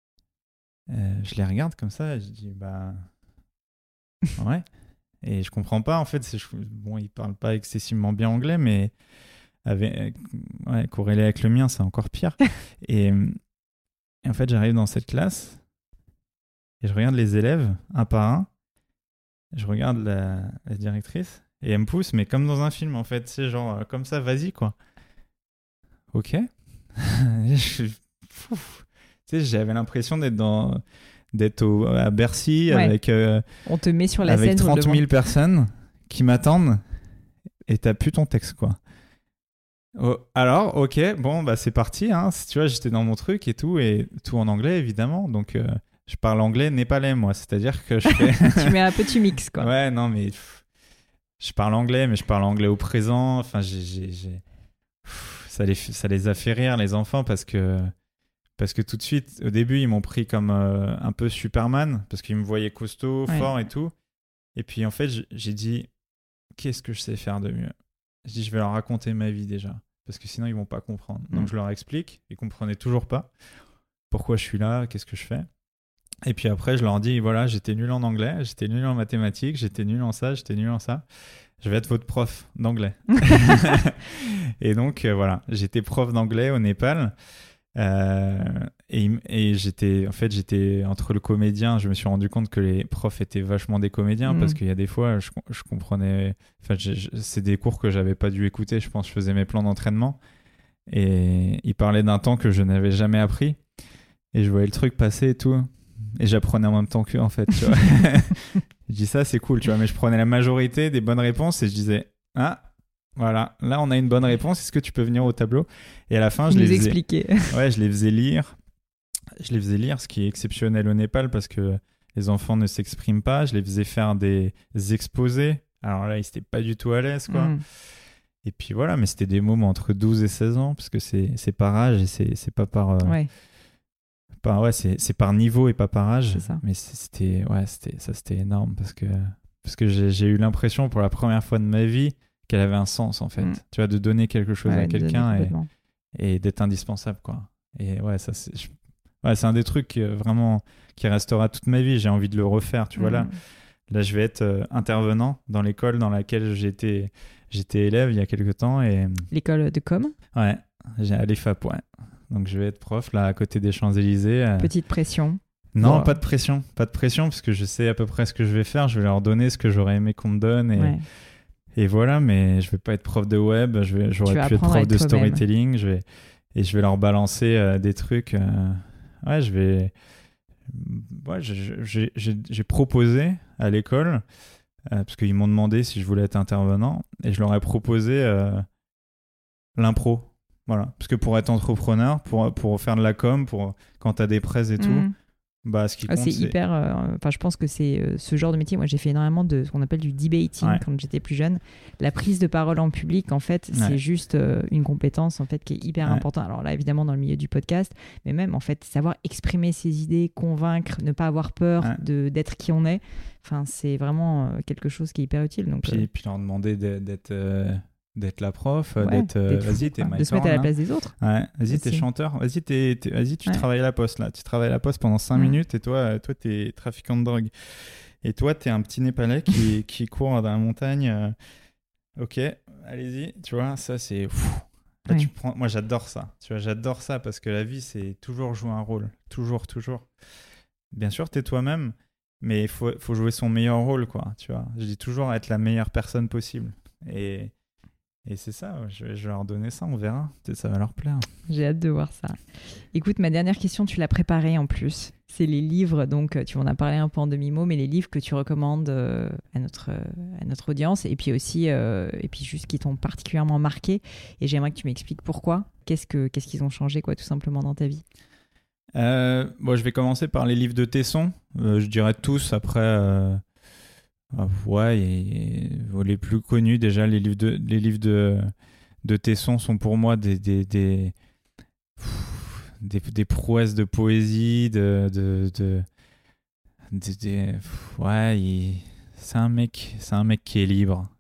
Je les regarde comme ça et je dis, ouais. Et je comprends pas, en fait. Ils parlent pas excessivement bien anglais, mais corrélé avec le mien, c'est encore pire. Et en fait, j'arrive dans cette classe et je regarde les élèves un par un. Je regarde la directrice et elle me pousse, mais comme dans un film, en fait. C'est genre, comme ça, vas-y, quoi. Ok. Tu sais, j'avais l'impression d'être à Bercy avec, on te met sur la avec scène 30 000 personnes qui m'attendent et t'as plus ton texte, quoi. Oh, alors, ok, bon, bah c'est parti. Hein. Tu vois, j'étais dans mon truc et tout en anglais, évidemment. Donc, je parle anglais népalais, moi. C'est-à-dire que je fais... Tu mets un petit mix, quoi. Ouais, non, mais je parle anglais, mais je parle anglais au présent. Enfin, ça les a fait rire, les enfants, parce que tout de suite, au début, ils m'ont pris comme un peu Superman, parce qu'ils me voyaient costaud, fort et tout. Et puis, en fait, j'ai dit, qu'est-ce que je sais faire de mieux ? Je dis, je vais leur raconter ma vie déjà, parce que sinon, ils vont pas comprendre. Donc, je leur explique. Ils comprenaient toujours pas pourquoi je suis là, qu'est-ce que je fais. Et puis après, je leur dis, voilà, j'étais nul en anglais, j'étais nul en mathématiques, j'étais nul en ça, j'étais nul en ça. Je vais être votre prof d'anglais. Et donc, voilà, j'étais prof d'anglais au Népal. Et j'étais entre le comédien. Je me suis rendu compte que les profs étaient vachement des comédiens parce qu'il y a des fois, je comprenais. Enfin, c'est des cours que j'avais pas dû écouter. Je pense que je faisais mes plans d'entraînement. Et ils parlaient d'un temps que je n'avais jamais appris. Et je voyais le truc passer et tout. Et j'apprenais en même temps qu'eux, en fait, tu vois. Je dis ça, c'est cool, tu vois. Mais je prenais la majorité des bonnes réponses et je disais, ah, voilà, là, on a une bonne réponse. Est-ce que tu peux venir au tableau ? Et à la fin, je les faisais lire. Je les faisais lire, ce qui est exceptionnel au Népal parce que les enfants ne s'expriment pas. Je les faisais faire des exposés. Alors là, ils n'étaient pas du tout à l'aise, quoi. Et puis voilà, mais c'était des mômes entre 12 et 16 ans parce que c'est par âge et c'est pas par... c'est par niveau et pas par âge. Mais c'était énorme parce que j'ai eu l'impression pour la première fois de ma vie qu'elle avait un sens, en fait. Tu vois, de donner quelque chose à quelqu'un et d'être indispensable, quoi. Et c'est un des trucs vraiment qui restera toute ma vie. J'ai envie de le refaire, tu vois. Là, je vais être intervenant dans l'école dans laquelle j'étais élève il y a quelques temps. L'école de com ? Ouais, à l'EFAP, ouais. Donc, je vais être prof, là, à côté des Champs-Élysées. Petite pression. Non, pas de pression, parce que je sais à peu près ce que je vais faire. Je vais leur donner ce que j'aurais aimé qu'on me donne. Et voilà, mais je vais pas être prof de web, j'aurais pu être prof de storytelling, je vais leur balancer des trucs. J'ai proposé à l'école, parce qu'ils m'ont demandé si je voulais être intervenant, et je leur ai proposé l'impro. Voilà, parce que pour être entrepreneur, pour faire de la com, quand tu as des presse et tout, bah, ce qui compte, c'est hyper... je pense que c'est ce genre de métier. Moi, j'ai fait énormément de ce qu'on appelle du debating quand j'étais plus jeune. La prise de parole en public, en fait, c'est juste une compétence en fait, qui est hyper importante. Alors là, évidemment, dans le milieu du podcast, mais même, en fait, savoir exprimer ses idées, convaincre, ne pas avoir peur d'être qui on est. Enfin, c'est vraiment quelque chose qui est hyper utile. Donc, puis leur demander d'être la prof, vas-y, t'es de se mettre à la place des autres. Ouais, vas-y, t'es chanteur. Vas-y, tu travailles à la poste, là. Tu travailles à la poste pendant 5 minutes et toi, t'es trafiquant de drogue. Et toi, t'es un petit Népalais qui court dans la montagne. Ok, allez-y. Tu vois, ça, c'est... Là, moi, j'adore ça. Tu vois, j'adore ça parce que la vie, c'est toujours jouer un rôle. Toujours. Bien sûr, t'es toi-même, mais il faut jouer son meilleur rôle, quoi. Tu vois, je dis toujours être la meilleure personne possible. Et c'est ça, je vais leur donner ça, on verra. Peut-être ça va leur plaire. J'ai hâte de voir ça. Écoute, ma dernière question, tu l'as préparée en plus. C'est les livres, donc tu en as parlé un peu en demi-mot, mais les livres que tu recommandes à notre audience, et puis aussi, et puis juste qui t'ont particulièrement marqué. Et j'aimerais que tu m'expliques pourquoi. Qu'est-ce qu'ils ont changé, quoi, tout simplement dans ta vie. Je vais commencer par les livres de Tesson. Je dirais tous, après... et les plus connus déjà, les livres de Tesson sont pour moi des prouesses de poésie, c'est un mec qui est libre,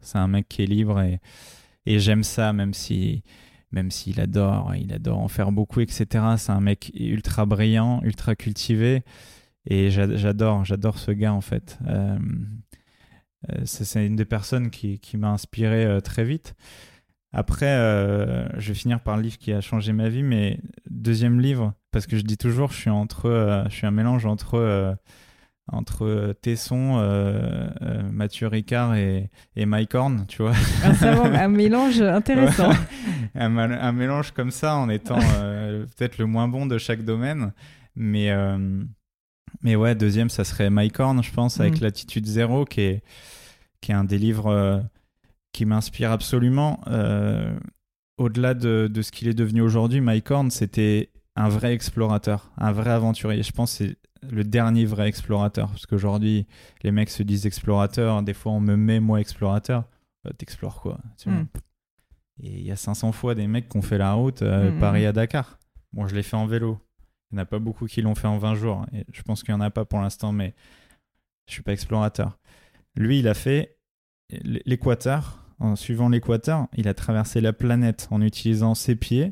et j'aime ça, même s'il adore en faire beaucoup, etc. C'est un mec ultra brillant, ultra cultivé, et j'adore ce gars, en fait. C'est une des personnes qui m'a inspiré très vite. Après, je vais finir par le livre qui a changé ma vie, mais deuxième livre, parce que je dis toujours, je suis un mélange entre Tesson, Mathieu Ricard et Mike Horn, tu vois. Un mélange intéressant. Un mélange comme ça, en étant peut-être le moins bon de chaque domaine. Mais ouais, deuxième, ça serait Mike Horn, je pense, avec Latitude Zéro, qui est un des livres qui m'inspire absolument. Au-delà de ce qu'il est devenu aujourd'hui, Mike Horn, c'était un vrai explorateur, un vrai aventurier. Je pense que c'est le dernier vrai explorateur, parce qu'aujourd'hui, les mecs se disent explorateurs. Des fois, on me met, moi, explorateur. T'explores quoi, tu vois. Et il y a 500 fois des mecs qui ont fait la route Paris à Dakar. Bon, je l'ai fait en vélo. Il n'y en a pas beaucoup qui l'ont fait en 20 jours. Et je pense qu'il n'y en a pas pour l'instant, mais je ne suis pas explorateur. Lui, il a fait l'équateur. En suivant l'équateur, il a traversé la planète en utilisant ses pieds.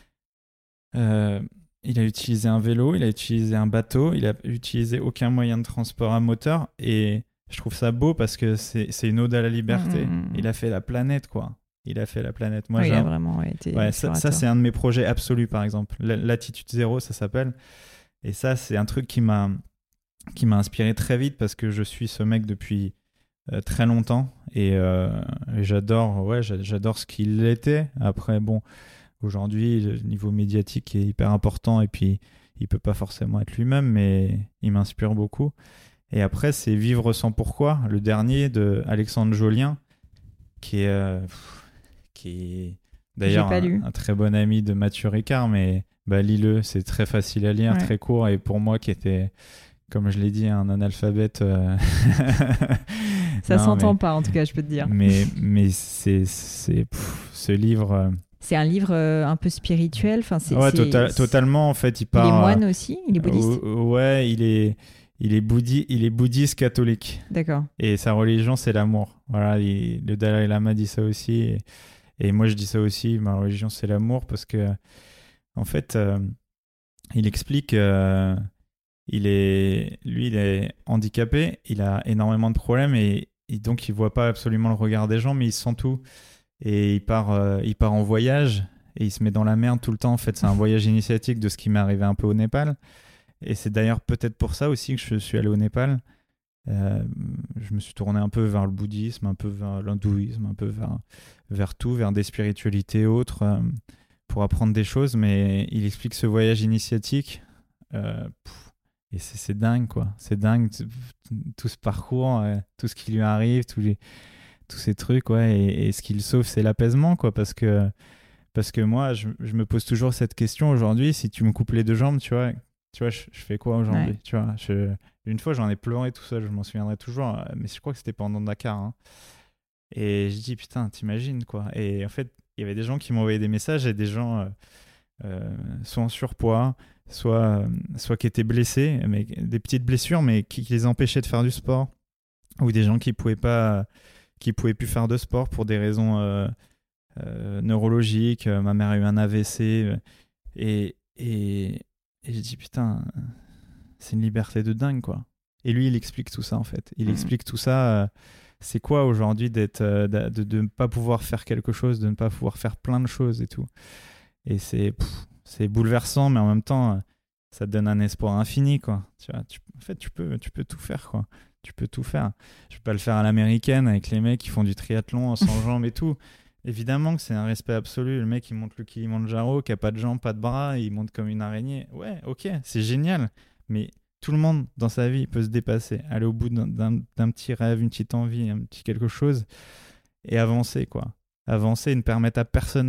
Il a utilisé un vélo, il a utilisé un bateau, il a utilisé aucun moyen de transport à moteur. Et je trouve ça beau parce que c'est une ode à la liberté. Il a fait la planète, quoi. Il a fait la planète. Moi, il a vraiment été ça, c'est un de mes projets absolus, par exemple. Latitude Zéro, ça s'appelle. Et ça, c'est un truc qui m'a inspiré très vite parce que je suis ce mec depuis très longtemps. Et j'adore ce qu'il était. Après, bon, aujourd'hui, le niveau médiatique est hyper important et puis il peut pas forcément être lui-même, mais il m'inspire beaucoup. Et après, c'est Vivre sans pourquoi, le dernier de Alexandre Jolien, qui est d'ailleurs un très bon ami de Mathieu Ricard, mais lis-le, c'est très facile à lire, très court, et pour moi qui était, comme je l'ai dit, un analphabète... Ça s'entend pas, en tout cas, je peux te dire. Mais c'est ce livre... C'est un livre un peu spirituel. Enfin, totalement, en fait. Il est moine aussi, il est bouddhiste. Ouais, il est bouddhiste catholique. D'accord. Et sa religion, c'est l'amour. Voilà, le Dalai Lama dit ça aussi. Et moi, je dis ça aussi. Ma religion, c'est l'amour parce que, en fait, il explique... il est handicapé, il a énormément de problèmes et donc il voit pas absolument le regard des gens, mais il sent tout. Et il part en voyage et il se met dans la merde tout le temps. En fait, c'est un voyage initiatique de ce qui m'est arrivé un peu au Népal. Et c'est d'ailleurs peut-être pour ça aussi que je suis allé au Népal. Je me suis tourné un peu vers le bouddhisme, un peu vers l'hindouisme, un peu vers tout, vers des spiritualités autres pour apprendre des choses. Mais il explique ce voyage initiatique. Et c'est dingue, quoi. C'est dingue, tout ce parcours, tout ce qui lui arrive, tous ces trucs, ouais. Et ce qui le sauve, c'est l'apaisement, quoi. Parce que moi, je me pose toujours cette question aujourd'hui. Si tu me coupes les deux jambes, tu vois, je fais quoi aujourd'hui, tu vois. Une fois, j'en ai pleuré tout seul, je m'en souviendrai toujours. Mais je crois que c'était pendant Dakar. Hein. Et je dis, putain, t'imagines, quoi. Et en fait, il y avait des gens qui m'envoyaient des messages et des gens soit en surpoids, soit qui étaient blessés, mais des petites blessures, mais qui les empêchaient de faire du sport, ou des gens qui pouvaient plus faire de sport pour des raisons neurologiques. Ma mère a eu un AVC, et j'ai dit putain, c'est une liberté de dingue, quoi. Et lui, il explique tout ça, en fait. Il explique tout ça. C'est quoi aujourd'hui de ne pas pouvoir faire quelque chose, de ne pas pouvoir faire plein de choses et tout. Et c'est bouleversant, mais en même temps, ça te donne un espoir infini, quoi. Tu vois, en fait, tu peux tout faire, quoi. Tu peux tout faire. Je peux pas le faire à l'américaine avec les mecs qui font du triathlon sans jambes et tout. Évidemment que c'est un respect absolu. Le mec, il monte le Kilimandjaro, qui a pas de jambes, pas de bras, il monte comme une araignée. Ouais, ok, c'est génial. Mais tout le monde, dans sa vie, peut se dépasser. Aller au bout d'un petit rêve, une petite envie, un petit quelque chose, et avancer, quoi. Avancer et ne permettre à personne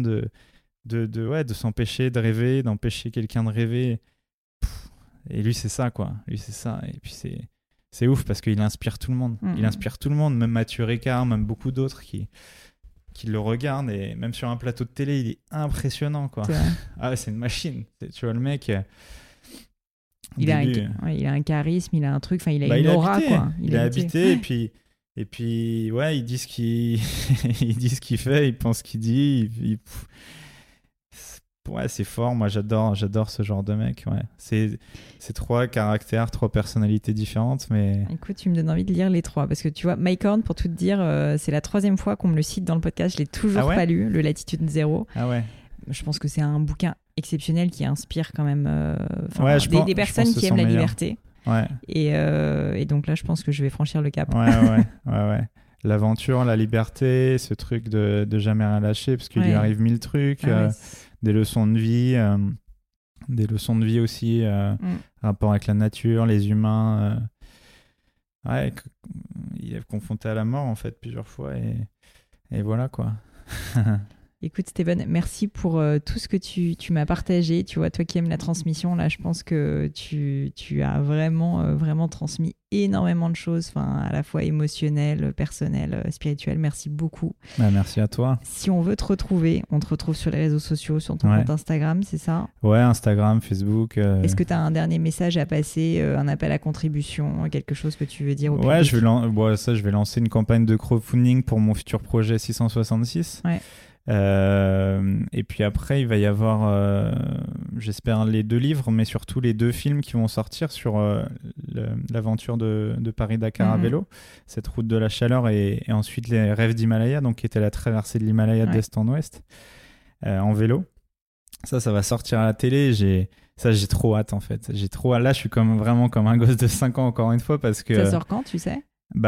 de s'empêcher de rêver, d'empêcher quelqu'un de rêver. Et lui, c'est ça, quoi. Lui, c'est ça. Et puis, c'est ouf parce qu'il inspire tout le monde. Il inspire tout le monde, même Mathieu Ricard, même beaucoup d'autres qui le regardent. Et même sur un plateau de télé, il est impressionnant, quoi. Ah ouais, c'est une machine. Tu vois, le mec... Il a un charisme, il a un truc, enfin, il a une aura, quoi. Il est habité, et puis, ouais, il dit ce qu'il fait, il pense ce qu'il dit. Ouais, c'est fort. Moi, j'adore ce genre de mec. Ouais. C'est 3 caractères, 3 personnalités différentes, mais... Écoute, tu me donnes envie de lire les 3. Parce que tu vois, Mike Horn, pour tout te dire, c'est la 3e fois qu'on me le cite dans le podcast. Je l'ai toujours pas lu, le Latitude Zéro. Ah ouais. Je pense que c'est un bouquin exceptionnel qui inspire quand même des personnes qui aiment la liberté. Ouais. Et donc là, je pense que je vais franchir le cap. Ouais. L'aventure, la liberté, ce truc de jamais rien lâcher, parce qu'il lui arrive 1000 trucs, des leçons de vie aussi, rapport avec la nature, les humains. Il est confronté à la mort en fait plusieurs fois et voilà quoi. Écoute Steven, merci pour tout ce que tu m'as partagé. Tu vois, toi qui aimes la transmission, là, je pense que tu as vraiment transmis énormément de choses, à la fois émotionnelles, personnelles, spirituelles. Merci beaucoup. Merci à toi. Si on veut te retrouver, on te retrouve sur les réseaux sociaux, sur ton compte Instagram, c'est ça ? Ouais, Instagram, Facebook. Est-ce que tu as un dernier message à passer, un appel à contribution, quelque chose que tu veux dire au public ? Ouais, je vais lancer une campagne de crowdfunding pour mon futur projet 666. Ouais. Et puis après il va y avoir j'espère les 2 livres mais surtout les 2 films qui vont sortir sur l'aventure de Paris-Dakar à vélo, cette route de la chaleur et ensuite les rêves d'Himalaya, donc qui était la traversée de l'Himalaya d'est en ouest en vélo. Ça va sortir à la télé. J'ai trop hâte en fait. Là je suis vraiment comme un gosse de 5 ans encore une fois parce que ça sort quand tu sais ?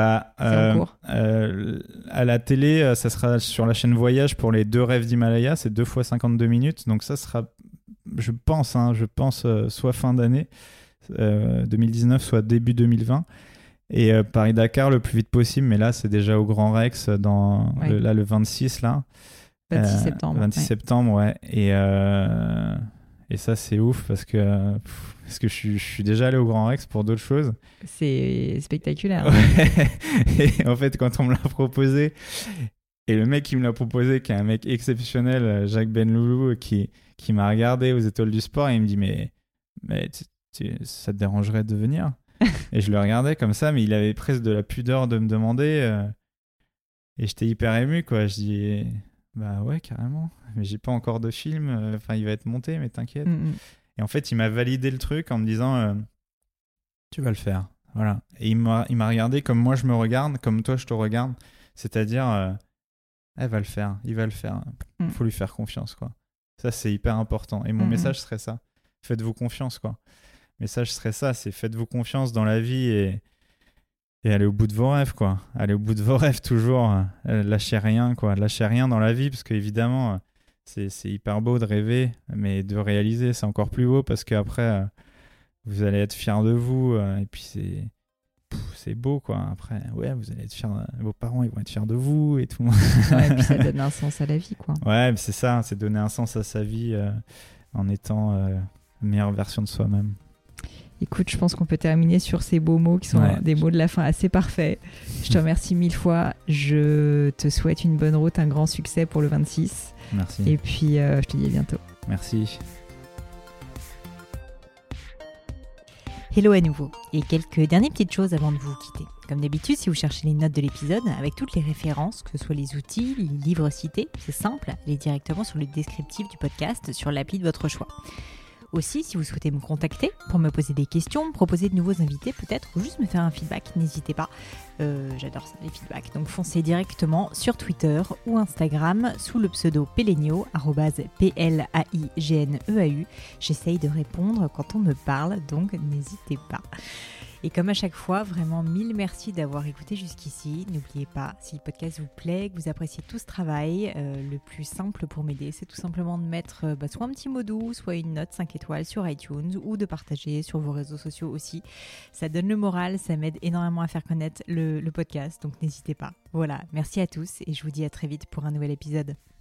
À la télé, ça sera sur la chaîne Voyage pour les 2 rêves d'Himalaya, c'est 2 fois 52 minutes, donc ça sera, je pense, soit fin d'année 2019, soit début 2020, et Paris-Dakar le plus vite possible, mais là c'est déjà au Grand Rex le 26 là. 26 septembre. 26 septembre, ouais. Et ça, c'est ouf parce que je suis déjà allé au Grand Rex pour d'autres choses. C'est spectaculaire. Ouais. Et en fait, quand on me l'a proposé, et le mec qui me l'a proposé, qui est un mec exceptionnel, Jacques Benloulou, qui m'a regardé aux Étoiles du Sport, et il me dit mais ça te dérangerait de venir ? Et je le regardais comme ça, mais il avait presque de la pudeur de me demander. Et j'étais hyper ému, quoi. Je dis... Bah ouais, carrément. Mais j'ai pas encore de film. Il va être monté, mais t'inquiète. Et en fait, il m'a validé le truc en me disant tu vas le faire. Voilà. Et il m'a regardé comme moi je me regarde, comme toi je te regarde. C'est-à-dire, elle va le faire. Il va le faire. Il faut lui faire confiance, quoi. Ça, c'est hyper important. Et mon message serait ça. Faites-vous confiance, quoi. Le message serait ça. C'est faites-vous confiance dans la vie et allez au bout de vos rêves, quoi. Allez au bout de vos rêves, toujours. Lâchez rien, quoi. Lâchez rien dans la vie, parce qu'évidemment, c'est hyper beau de rêver, mais de réaliser, c'est encore plus beau, parce qu'après, vous allez être fiers de vous, et puis c'est beau, quoi. Après, ouais, vous allez être fiers, vos parents, ils vont être fiers de vous, et tout. Ouais, et puis ça donne un sens à la vie, quoi. Ouais, c'est ça, c'est donner un sens à sa vie en étant la meilleure version de soi-même. Écoute, je pense qu'on peut terminer sur ces beaux mots qui sont des mots de la fin assez parfaits. Je te remercie 1000 fois. Je te souhaite une bonne route, un grand succès pour le 26. Merci. Et puis, je te dis à bientôt. Merci. Hello à nouveau. Et quelques dernières petites choses avant de vous quitter. Comme d'habitude, si vous cherchez les notes de l'épisode, avec toutes les références, que ce soit les outils, les livres cités, c'est simple, allez directement sur le descriptif du podcast sur l'appli de votre choix. Aussi, si vous souhaitez me contacter pour me poser des questions, me proposer de nouveaux invités peut-être, ou juste me faire un feedback, n'hésitez pas. J'adore ça, les feedbacks. Donc foncez directement sur Twitter ou Instagram sous le pseudo Pelenio, @PLAIGNEAU. J'essaye de répondre quand on me parle, donc n'hésitez pas. Et comme à chaque fois, vraiment 1000 merci d'avoir écouté jusqu'ici. N'oubliez pas, si le podcast vous plaît, que vous appréciez tout ce travail, le plus simple pour m'aider, c'est tout simplement de mettre soit un petit mot doux, soit une note 5 étoiles sur iTunes ou de partager sur vos réseaux sociaux aussi. Ça donne le moral, ça m'aide énormément à faire connaître le podcast, donc n'hésitez pas. Voilà, merci à tous et je vous dis à très vite pour un nouvel épisode.